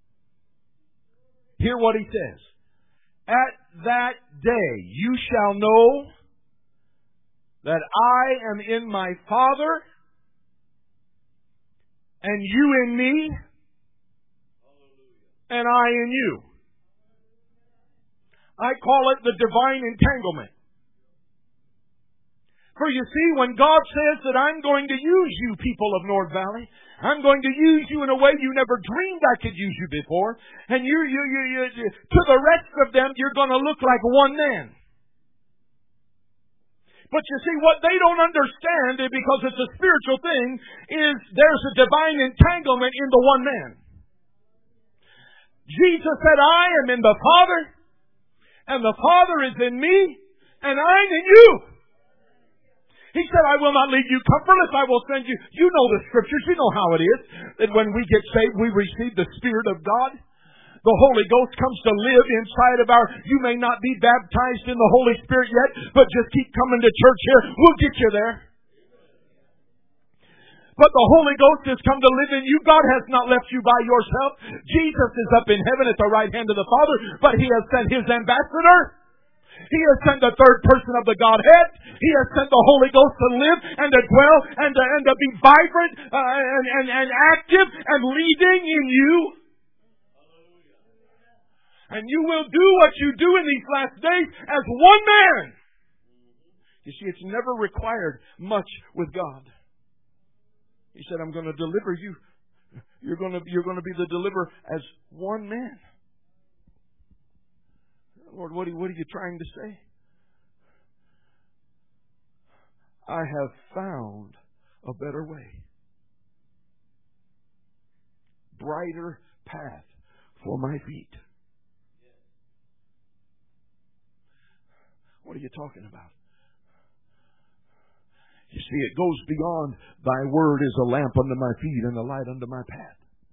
Hear what he says. At that day you shall know that I am in my Father, and you in me, and I in you. I call it the divine entanglement. For you see, when God says that I'm going to use you, people of North Valley, I'm going to use you in a way you never dreamed I could use you before, and you to the rest of them, you're going to look like one man. But you see, what they don't understand, because it's a spiritual thing, is there's a divine entanglement in the one man. Jesus said, I am in the Father, and the Father is in me, and I'm in you. He said, I will not leave you comfortless, I will send you. You know the Scriptures, you know how it is, that when we get saved, we receive the Spirit of God. The Holy Ghost comes to live inside of our... You may not be baptized in the Holy Spirit yet, but just keep coming to church here. We'll get you there. But the Holy Ghost has come to live in you. God has not left you by yourself. Jesus is up in heaven at the right hand of the Father, but He has sent His ambassador. He has sent the third person of the Godhead. He has sent the Holy Ghost to live and to dwell and to be vibrant and active and leading in you. And you will do what you do in these last days as one man. You see, it's never required much with God. He said, I'm going to deliver you. You're going to be the deliverer as one man. Lord, what are you trying to say? I have found a better way. Brighter path for my feet. What are you talking about? You see, it goes beyond thy word is a lamp unto my feet and a light unto my path.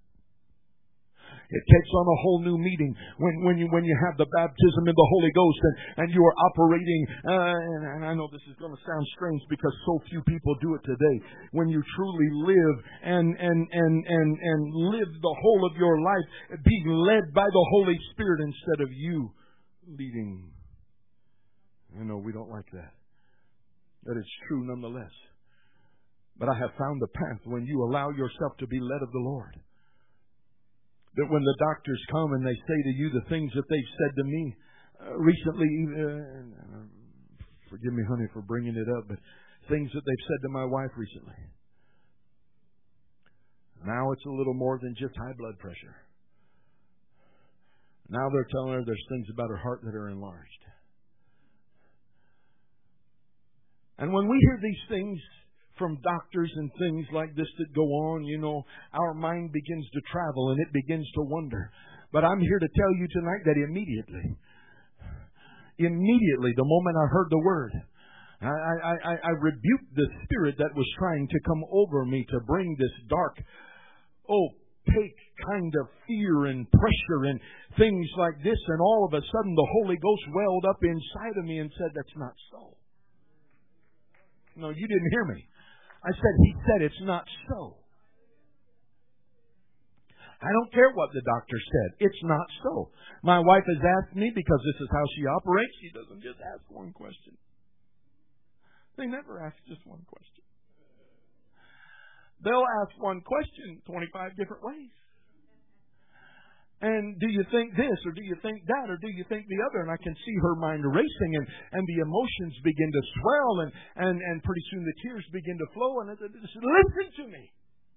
It takes on a whole new meaning when you have the baptism in the Holy Ghost and you are operating. And I know this is going to sound strange because so few people do it today. When you truly live and live the whole of your life being led by the Holy Spirit instead of you leading. I know we don't like that. But it's true nonetheless. But I have found the path when you allow yourself to be led of the Lord. That when the doctors come and they say to you the things that they've said to me recently, forgive me, honey, for bringing it up, but things that they've said to my wife recently. Now it's a little more than just high blood pressure. Now they're telling her there's things about her heart that are enlarged. And when we hear these things from doctors and things like this that go on, you know, our mind begins to travel and it begins to wonder. But I'm here to tell you tonight that immediately, the moment I heard the word, I rebuked the spirit that was trying to come over me to bring this dark, opaque kind of fear and pressure and things like this. And all of a sudden the Holy Ghost welled up inside of me and said, that's not so. No, you didn't hear me. I said, He said it's not so. I don't care what the doctor said. It's not so. My wife has asked me, because this is how she operates, she doesn't just ask one question. They never ask just one question. They'll ask one question 25 different ways. And do you think this, or do you think that, or do you think the other? And I can see her mind racing, and the emotions begin to swell, and pretty soon the tears begin to flow. And I said, listen to me.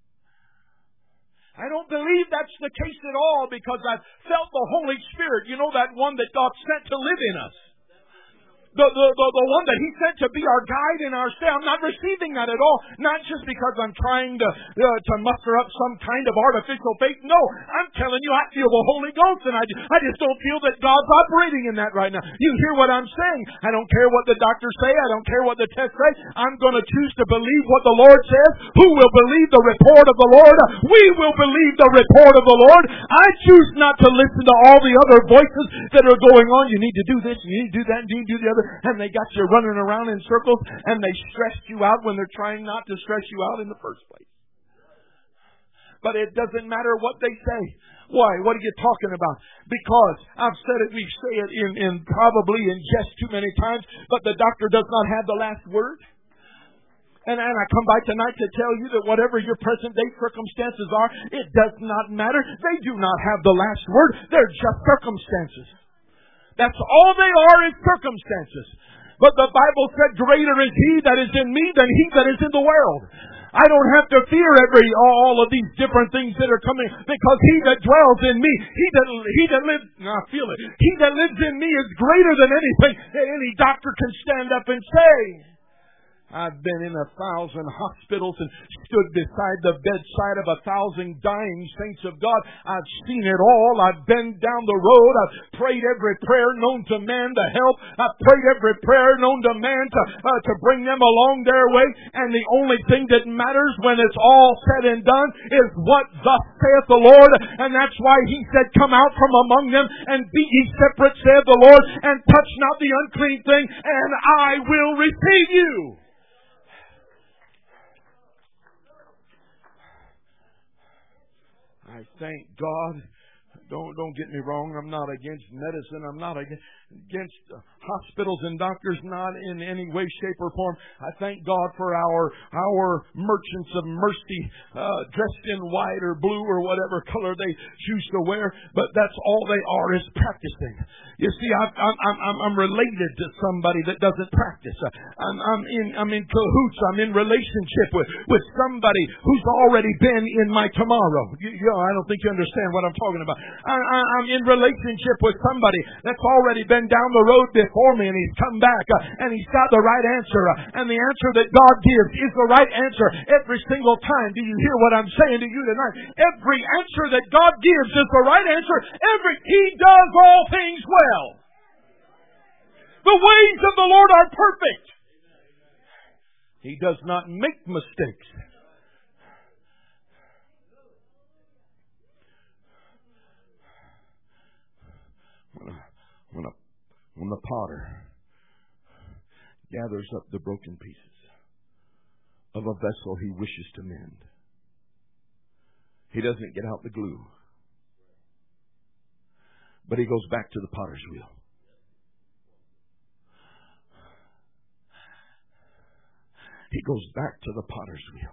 I don't believe that's the case at all, because I've felt the Holy Spirit. You know, that one that God sent to live in us. The one that He sent to be our guide in our stay. I'm not receiving that at all. Not just because I'm trying to muster up some kind of artificial faith. No, I'm telling you, I feel the Holy Ghost, and I just don't feel that God's operating in that right now. You hear what I'm saying? I don't care what the doctors say. I don't care what the tests say. I'm going to choose to believe what the Lord says. Who will believe the report of the Lord? We will believe the report of the Lord. I choose not to listen to all the other voices that are going on. You need to do this, you need to do that, and you need to do the other. And they got you running around in circles, and they stressed you out when they're trying not to stress you out in the first place. But it doesn't matter what they say. Why? What are you talking about? Because I've said it, we say it in probably in jest too many times, but the doctor does not have the last word. And I come by tonight to tell you that whatever your present day circumstances are, it does not matter. They do not have the last word. They're just circumstances. That's all they are, is circumstances. But the Bible said, greater is He that is in me than he that is in the world. I don't have to fear all of these different things that are coming, because He that dwells in me, He that lives, I feel it. He that lives in me is greater than anything that any doctor can stand up and say. I've been in 1,000 hospitals and stood beside the bedside of 1,000 dying saints of God. I've seen it all. I've been down the road. I've prayed every prayer known to man to help. I've prayed every prayer known to man to bring them along their way. And the only thing that matters when it's all said and done is what thus saith the Lord. And that's why He said, come out from among them and be ye separate, saith the Lord, and touch not the unclean thing, and I will receive you. I thank God. Don't get me wrong. I'm not against medicine. I'm not against hospitals and doctors, not in any way, shape, or form. I thank God for our merchants of mercy, dressed in white or blue or whatever color they choose to wear. But that's all they are, is practicing. You see, I'm related to somebody that doesn't practice. I'm in cahoots. I'm in relationship with somebody who's already been in my tomorrow. I don't think you understand what I'm talking about. I'm in relationship with somebody that's already been down the road before me, and he's come back, and he's got the right answer. And the answer that God gives is the right answer every single time. Do you hear what I'm saying to you tonight? Every answer that God gives is the right answer. He does all things well. The ways of the Lord are perfect. He does not make mistakes. When the potter gathers up the broken pieces of a vessel he wishes to mend, he doesn't get out the glue, but he goes back to the potter's wheel. He goes back to the potter's wheel.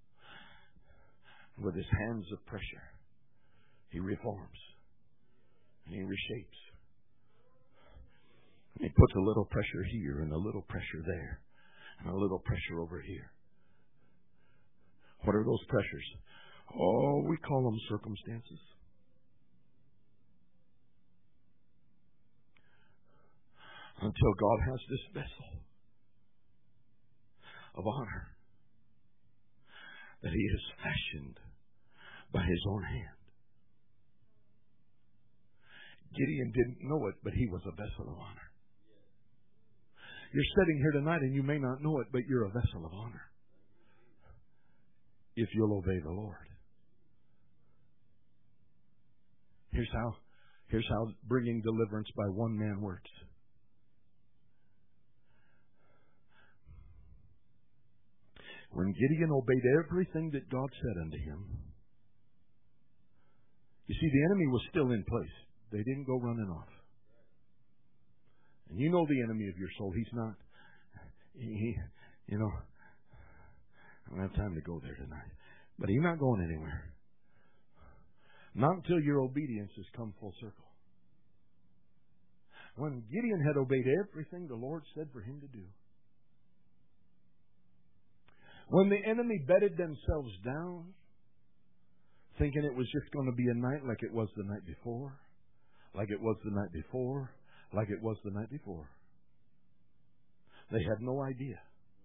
With his hands of pressure, he reforms and he reshapes. He puts a little pressure here and a little pressure there and a little pressure over here. What are those pressures? Oh, we call them circumstances. Until God has this vessel of honor that He has fashioned by His own hand. Gideon didn't know it, but he was a vessel of honor. You're sitting here tonight and you may not know it, but you're a vessel of honor if you'll obey the Lord. Here's how bringing deliverance by one man works. When Gideon obeyed everything that God said unto him, You see, the enemy was still in place. They didn't go running off. And you know the enemy of your soul. He's not, I don't have time to go there tonight. But he's not going anywhere. Not until your obedience has come full circle. When Gideon had obeyed everything the Lord said for him to do, when the enemy bedded themselves down, thinking it was just going to be a night like it was the night before, like it was the night before, like it was the night before, they had no idea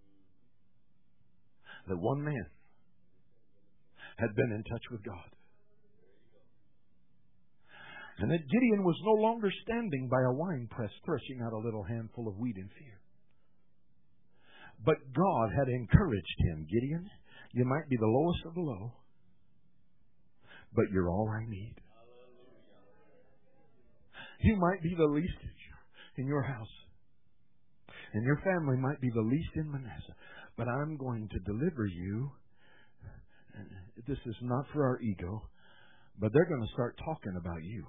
that one man had been in touch with God. And that Gideon was no longer standing by a winepress threshing out a little handful of wheat in fear. But God had encouraged him. Gideon, you might be the lowest of the low, but you're all I need. You might be the least in your house, and your family might be the least in Manasseh, but I'm going to deliver you. This is not for our ego, but they're going to start talking about you.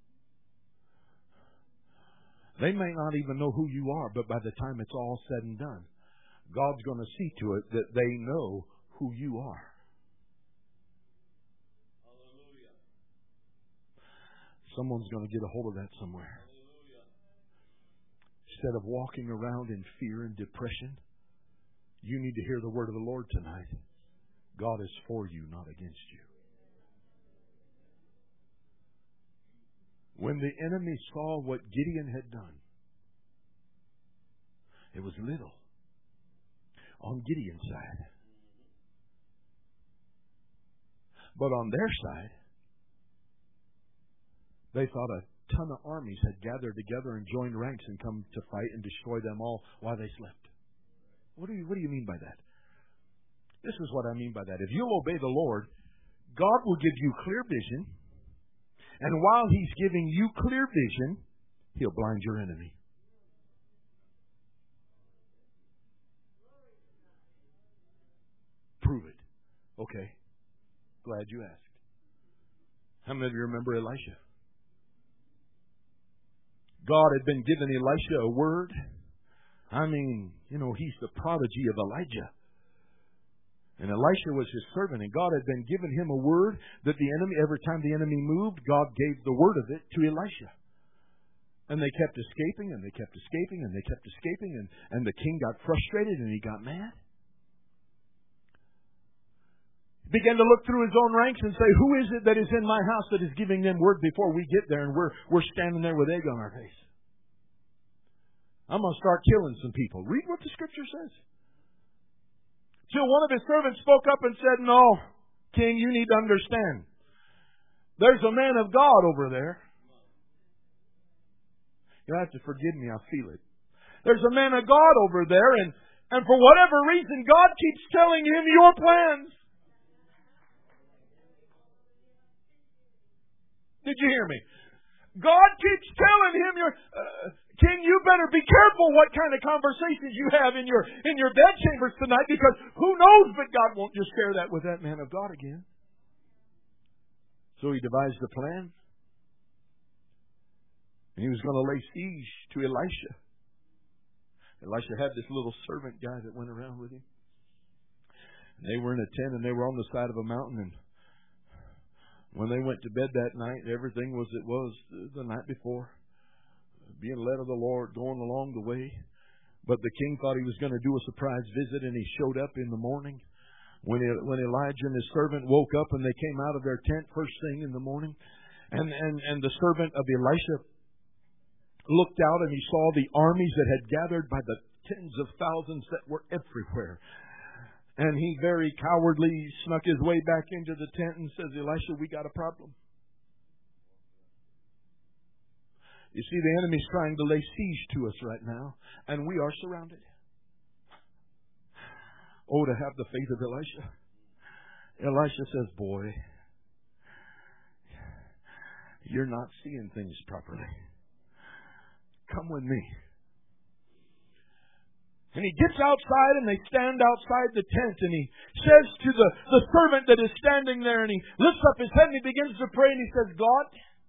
They may not even know who you are, but by the time it's all said and done, God's going to see to it that they know who you are. Hallelujah. Someone's going to get a hold of that somewhere. Hallelujah. Instead of walking around in fear and depression, you need to hear the word of the Lord tonight. God is for you, not against you. When the enemy saw what Gideon had done, it was little on Gideon's side. But on their side, they thought a ton of armies had gathered together and joined ranks and come to fight and destroy them all while they slept. What do you mean by that? This is what I mean by that. If you'll obey the Lord, God will give you clear vision. And while He's giving you clear vision, He'll blind your enemy. Prove it. Okay. Glad you asked. How many of you remember Elisha? God had been giving Elisha a word. I mean, he's the prodigy of Elijah. And Elisha was his servant, and God had been giving him a word that the enemy, every time the enemy moved, God gave the word of it to Elisha. And they kept escaping, and they kept escaping, and they kept escaping, and the king got frustrated, and he got mad. He began to look through his own ranks and say, who is it that is in my house that is giving them word before we get there, and we're standing there with egg on our face? I'm going to start killing some people. Read what the Scripture says. Till one of his servants spoke up and said, no, King, you need to understand. There's a man of God over there. You'll have to forgive me, I feel it. There's a man of God over there, and for whatever reason, God keeps telling him your plans. Did you hear me? God keeps telling him King, you better be careful what kind of conversations you have in your bed chambers tonight, because who knows but God won't just share that with that man of God again. So he devised a plan. And he was going to lay siege to Elisha. Elisha had this little servant guy that went around with him. And they were in a tent, and they were on the side of a mountain, and when they went to bed that night, everything was it was the night before. Being led of the Lord, going along the way. But the king thought he was going to do a surprise visit, and he showed up in the morning. When Elijah and his servant woke up, and they came out of their tent first thing in the morning, and the servant of Elisha looked out, and he saw the armies that had gathered by the tens of thousands that were everywhere. And he very cowardly snuck his way back into the tent and says, Elisha, we got a problem. You see, the enemy's trying to lay siege to us right now, and we are surrounded. Oh, to have the faith of Elisha. Elisha says, boy, you're not seeing things properly. Come with me. And he gets outside and they stand outside the tent and he says to the servant that is standing there, and he lifts up his head and he begins to pray and he says, God,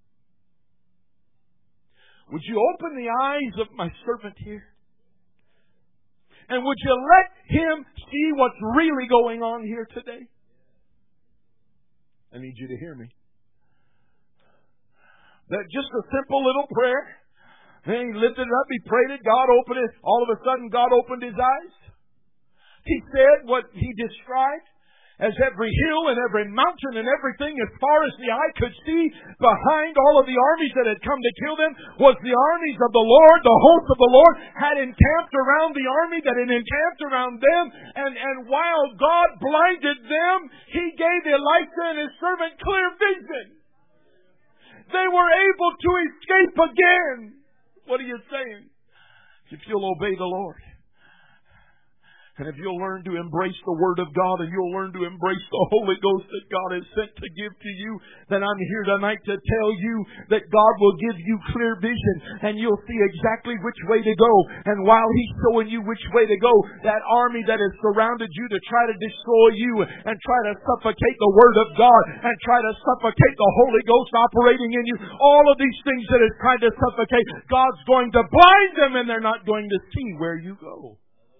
would you open the eyes of my servant here? And would you let him see what's really going on here today? I need you to hear me. That just a simple little prayer. And he lifted it up, he prayed it, God opened it. All of a sudden, God opened his eyes. He said what he described as every hill and every mountain and everything as far as the eye could see behind all of the armies that had come to kill them was the armies of the Lord. The host of the Lord had encamped around the army that had encamped around them. And while God blinded them, He gave Elisha and his servant clear vision. They were able to escape again. What are you saying? If you'll obey the Lord. And if you'll learn to embrace the Word of God and you'll learn to embrace the Holy Ghost that God has sent to give to you, then I'm here tonight to tell you that God will give you clear vision and you'll see exactly which way to go. And while He's showing you which way to go, that army that has surrounded you to try to destroy you and try to suffocate the Word of God and try to suffocate the Holy Ghost operating in you, all of these things that is trying to suffocate, God's going to blind them and they're not going to see where you go.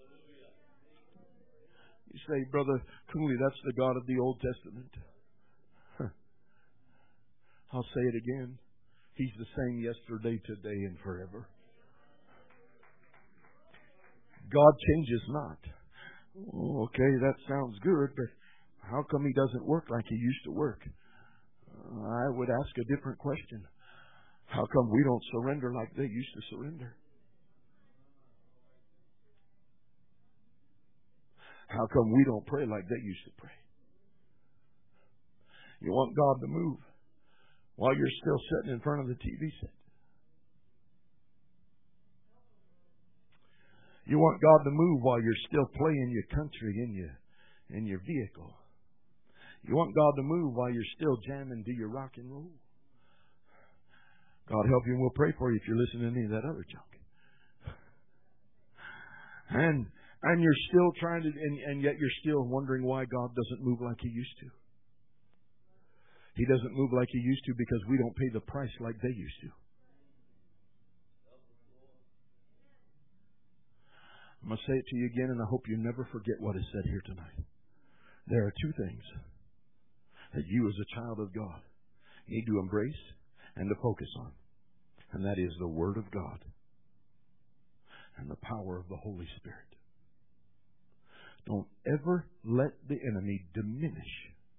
You say, Brother Cooley, that's the God of the Old Testament. I'll say it again. He's the same yesterday, today, and forever. God changes not. Oh, okay, that sounds good, but how come He doesn't work like He used to work? I would ask a different question. How come we don't surrender like they used to surrender? How come we don't pray like they used to pray? You want God to move while you're still sitting in front of the TV set. You want God to move while you're still playing your country in your vehicle. You want God to move while you're still jamming to your rock and roll. God help you, and we'll pray for you if you're listening to any of that other junk. And you're still trying to, and yet you're still wondering why God doesn't move like He used to. He doesn't move like He used to because we don't pay the price like they used to. I'm going to say it to you again, and I hope you never forget what is said here tonight. There are two things that you as a child of God need to embrace and to focus on. And that is the Word of God and the power of the Holy Spirit. Don't ever let the enemy diminish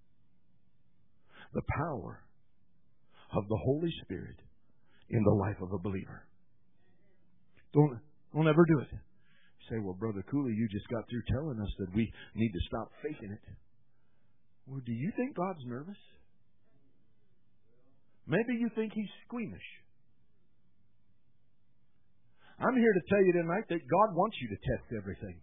the power of the Holy Spirit in the life of a believer. Don't ever do it. You say, well, Brother Cooley, you just got through telling us that we need to stop faking it. Well, do you think God's nervous? Maybe you think He's squeamish. I'm here to tell you tonight that God wants you to test everything.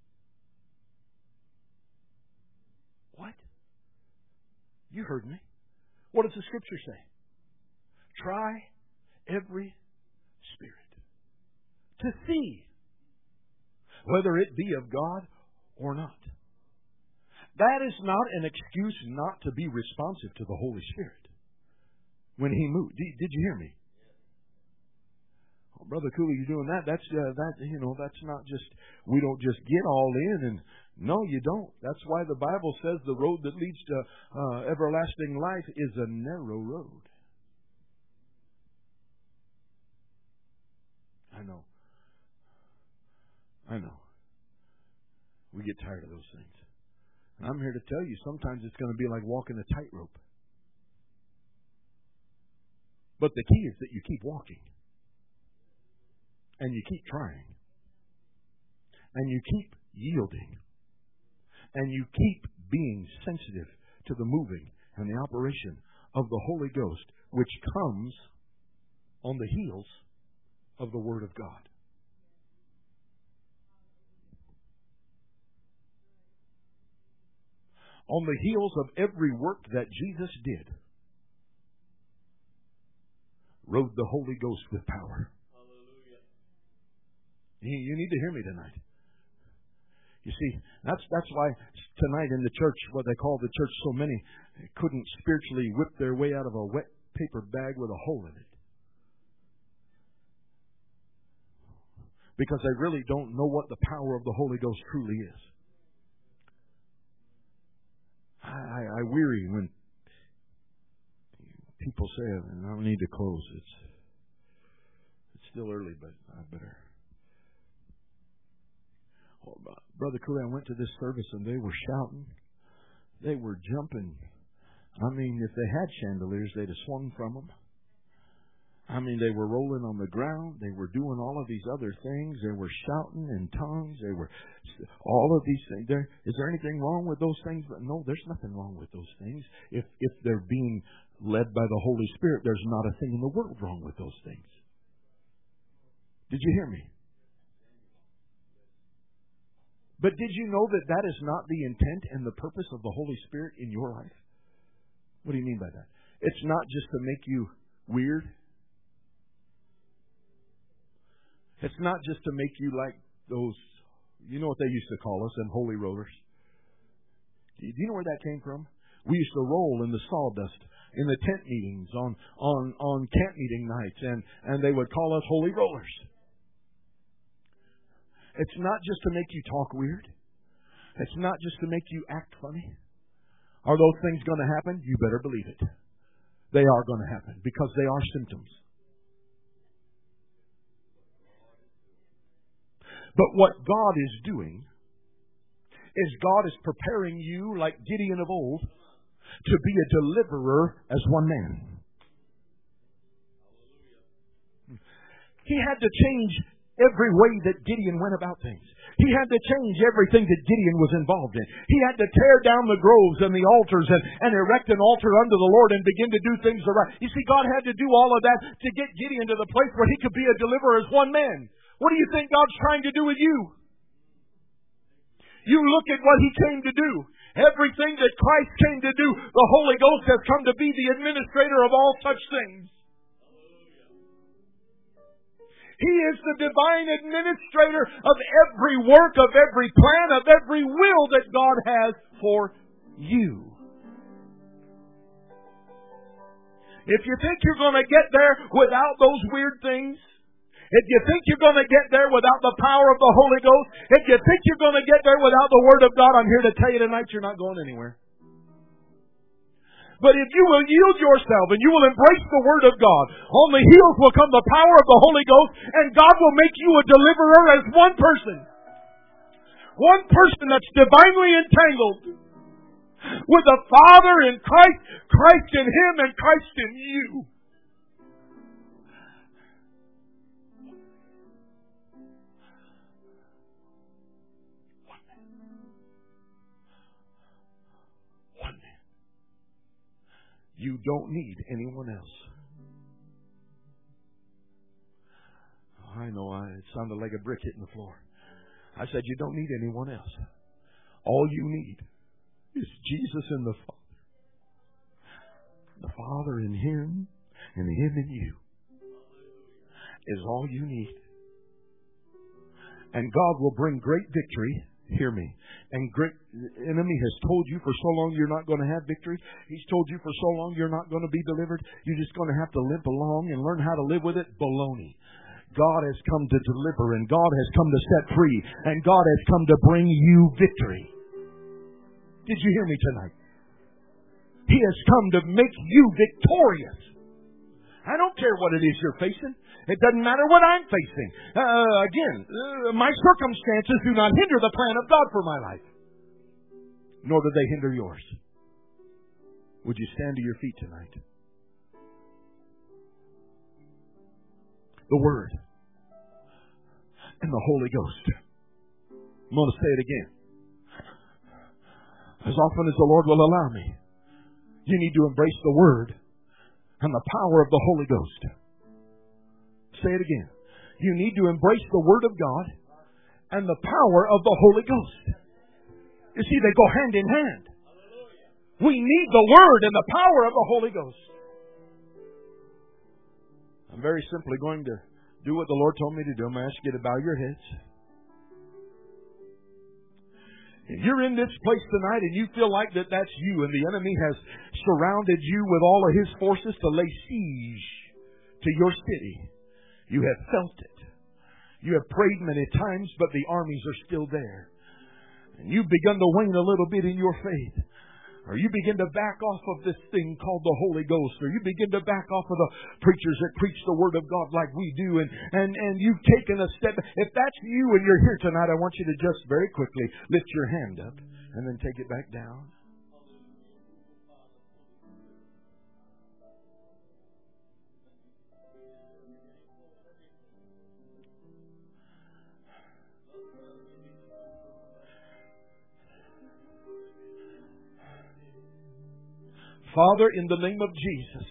What? You heard me. What does the Scripture say? Try every spirit to see whether it be of God or not. That is not an excuse not to be responsive to the Holy Spirit when He moves. Did you hear me? Oh, Brother Cooley, you're doing that. That's not just, we don't just get all in and no, you don't. That's why the Bible says the road that leads to everlasting life is a narrow road. I know. We get tired of those things. And I'm here to tell you, sometimes it's going to be like walking a tightrope. But the key is that you keep walking. And you keep trying. And you keep yielding. And you keep being sensitive to the moving and the operation of the Holy Ghost, which comes on the heels of the Word of God. On the heels of every work that Jesus did, rode the Holy Ghost with power. Hallelujah. You need to hear me tonight. You see, that's why tonight in the church, what they call the church, so many couldn't spiritually whip their way out of a wet paper bag with a hole in it. Because they really don't know what the power of the Holy Ghost truly is. I weary when people say, I don't need to close. It's still early, but I better. Oh, Brother Cooley, I went to this service and they were shouting. They were jumping. I mean, if they had chandeliers, they'd have swung from them. I mean, they were rolling on the ground. They were doing all of these other things. They were shouting in tongues. They were all of these things. Is there anything wrong with those things? No, there's nothing wrong with those things. If they're being led by the Holy Spirit, there's not a thing in the world wrong with those things. Did you hear me? But did you know that that is not the intent and the purpose of the Holy Spirit in your life? What do you mean by that? It's not just to make you weird. It's not just to make you like those, you know what they used to call us, them holy rollers. Do you know where that came from? We used to roll in the sawdust in the tent meetings on camp meeting nights, and they would call us holy rollers. It's not just to make you talk weird. It's not just to make you act funny. Are those things going to happen? You better believe it. They are going to happen because they are symptoms. But what God is doing is God is preparing you, like Gideon of old, to be a deliverer as one man. He had to change every way that Gideon went about things. He had to change everything that Gideon was involved in. He had to tear down the groves and the altars and erect an altar unto the Lord and begin to do things right. You see, God had to do all of that to get Gideon to the place where he could be a deliverer as one man. What do you think God's trying to do with you? You look at what He came to do. Everything that Christ came to do, the Holy Ghost has come to be the administrator of all such things. He is the divine administrator of every work, of every plan, of every will that God has for you. If you think you're going to get there without those weird things, if you think you're going to get there without the power of the Holy Ghost, if you think you're going to get there without the Word of God, I'm here to tell you tonight you're not going anywhere. But if you will yield yourself and you will embrace the Word of God, on the heels will come the power of the Holy Ghost, and God will make you a deliverer as one person. One person that's divinely entangled with the Father in Christ, Christ in Him, and Christ in you. You don't need anyone else. I know, it sounded like a brick hitting the floor. I said, you don't need anyone else. All you need is Jesus and the Father. The Father in Him and Him in you is all you need. And God will bring great victory. Hear me. And the enemy has told you for so long you're not going to have victory. He's told you for so long you're not going to be delivered. You're just going to have to limp along and learn how to live with it. Baloney. God has come to deliver, and God has come to set free, and God has come to bring you victory. Did you hear me tonight? He has come to make you victorious. I don't care what it is you're facing. It doesn't matter what I'm facing. My circumstances do not hinder the plan of God for my life. Nor do they hinder yours. Would you stand to your feet tonight? The Word and the Holy Ghost. I'm going to say it again. As often as the Lord will allow me, you need to embrace the Word and the power of the Holy Ghost. Say it again. You need to embrace the Word of God and the power of the Holy Ghost. You see, they go hand in hand. We need the Word and the power of the Holy Ghost. I'm very simply going to do what the Lord told me to do. I'm going to ask you to bow your heads. If you're in this place tonight and you feel like that's you and the enemy has surrounded you with all of his forces to lay siege to your city, you have felt it. You have prayed many times, but the armies are still there. And you've begun to wane a little bit in your faith. Or you begin to back off of this thing called the Holy Ghost. Or you begin to back off of the preachers that preach the Word of God like we do. And you've taken a step. If that's you and you're here tonight, I want you to just very quickly lift your hand up and then take it back down. Father, in the name of Jesus,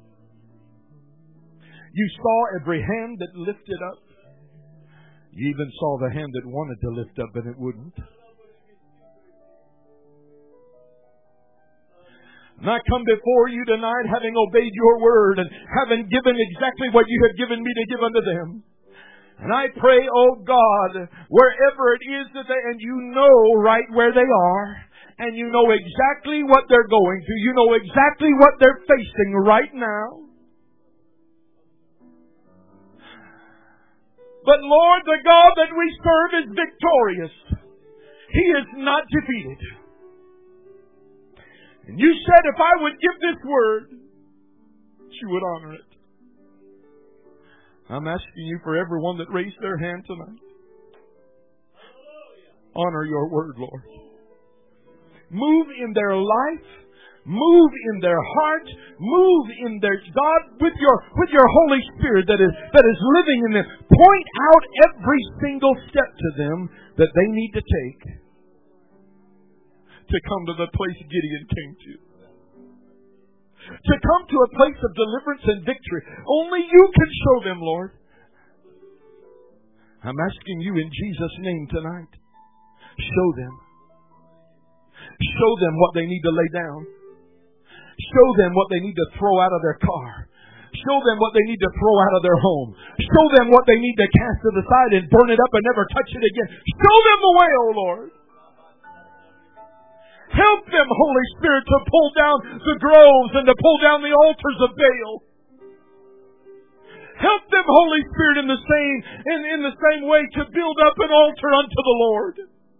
you saw every hand that lifted up. You even saw the hand that wanted to lift up and it wouldn't. And I come before you tonight having obeyed your word and having given exactly what you have given me to give unto them. And I pray, oh God, wherever it is that and you know right where they are. And you know exactly what they're going through. You know exactly what they're facing right now. But Lord, the God that we serve is victorious. He is not defeated. And you said if I would give this word, you would honor it. I'm asking you for everyone that raised their hand tonight. Honor your word, Lord. Move in their life. Move in their heart. Move in their God with your Holy Spirit that is living in them. Point out every single step to them that they need to take to come to the place Gideon came to. To come to a place of deliverance and victory. Only you can show them, Lord. I'm asking you in Jesus' name tonight. Show them. Show them what they need to lay down. Show them what they need to throw out of their car. Show them what they need to throw out of their home. Show them what they need to cast to the side and burn it up and never touch it again. Show them the way, oh Lord. Help them, Holy Spirit, to pull down the groves and to pull down the altars of Baal. Help them, Holy Spirit, in the same way to build up an altar unto the Lord,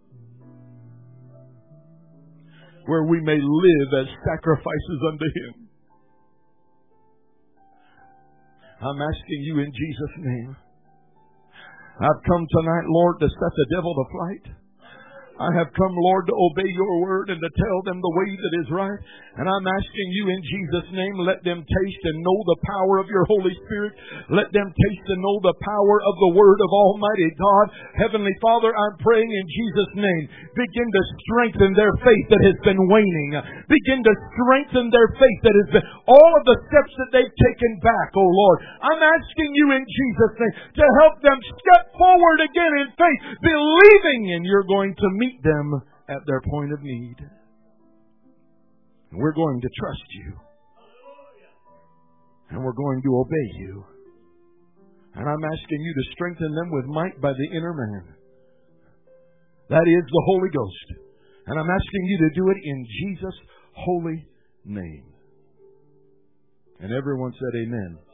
where we may live as sacrifices unto Him. I'm asking you in Jesus' name. I've come tonight, Lord, to set the devil to flight. I have come, Lord, to obey your word and to tell them the way that is right. And I'm asking you in Jesus' name, let them taste and know the power of your Holy Spirit. Let them taste and know the power of the word of Almighty God. Heavenly Father, I'm praying in Jesus' name, begin to strengthen their faith that has been waning. Begin to strengthen their faith that has been all of the steps that they've taken back, oh Lord. I'm asking you in Jesus' name to help them step forward again in faith, believing in you're going to meet them at their point of need. And we're going to trust you. And we're going to obey you. And I'm asking you to strengthen them with might by the inner man. That is the Holy Ghost. And I'm asking you to do it in Jesus' holy name. And everyone said amen.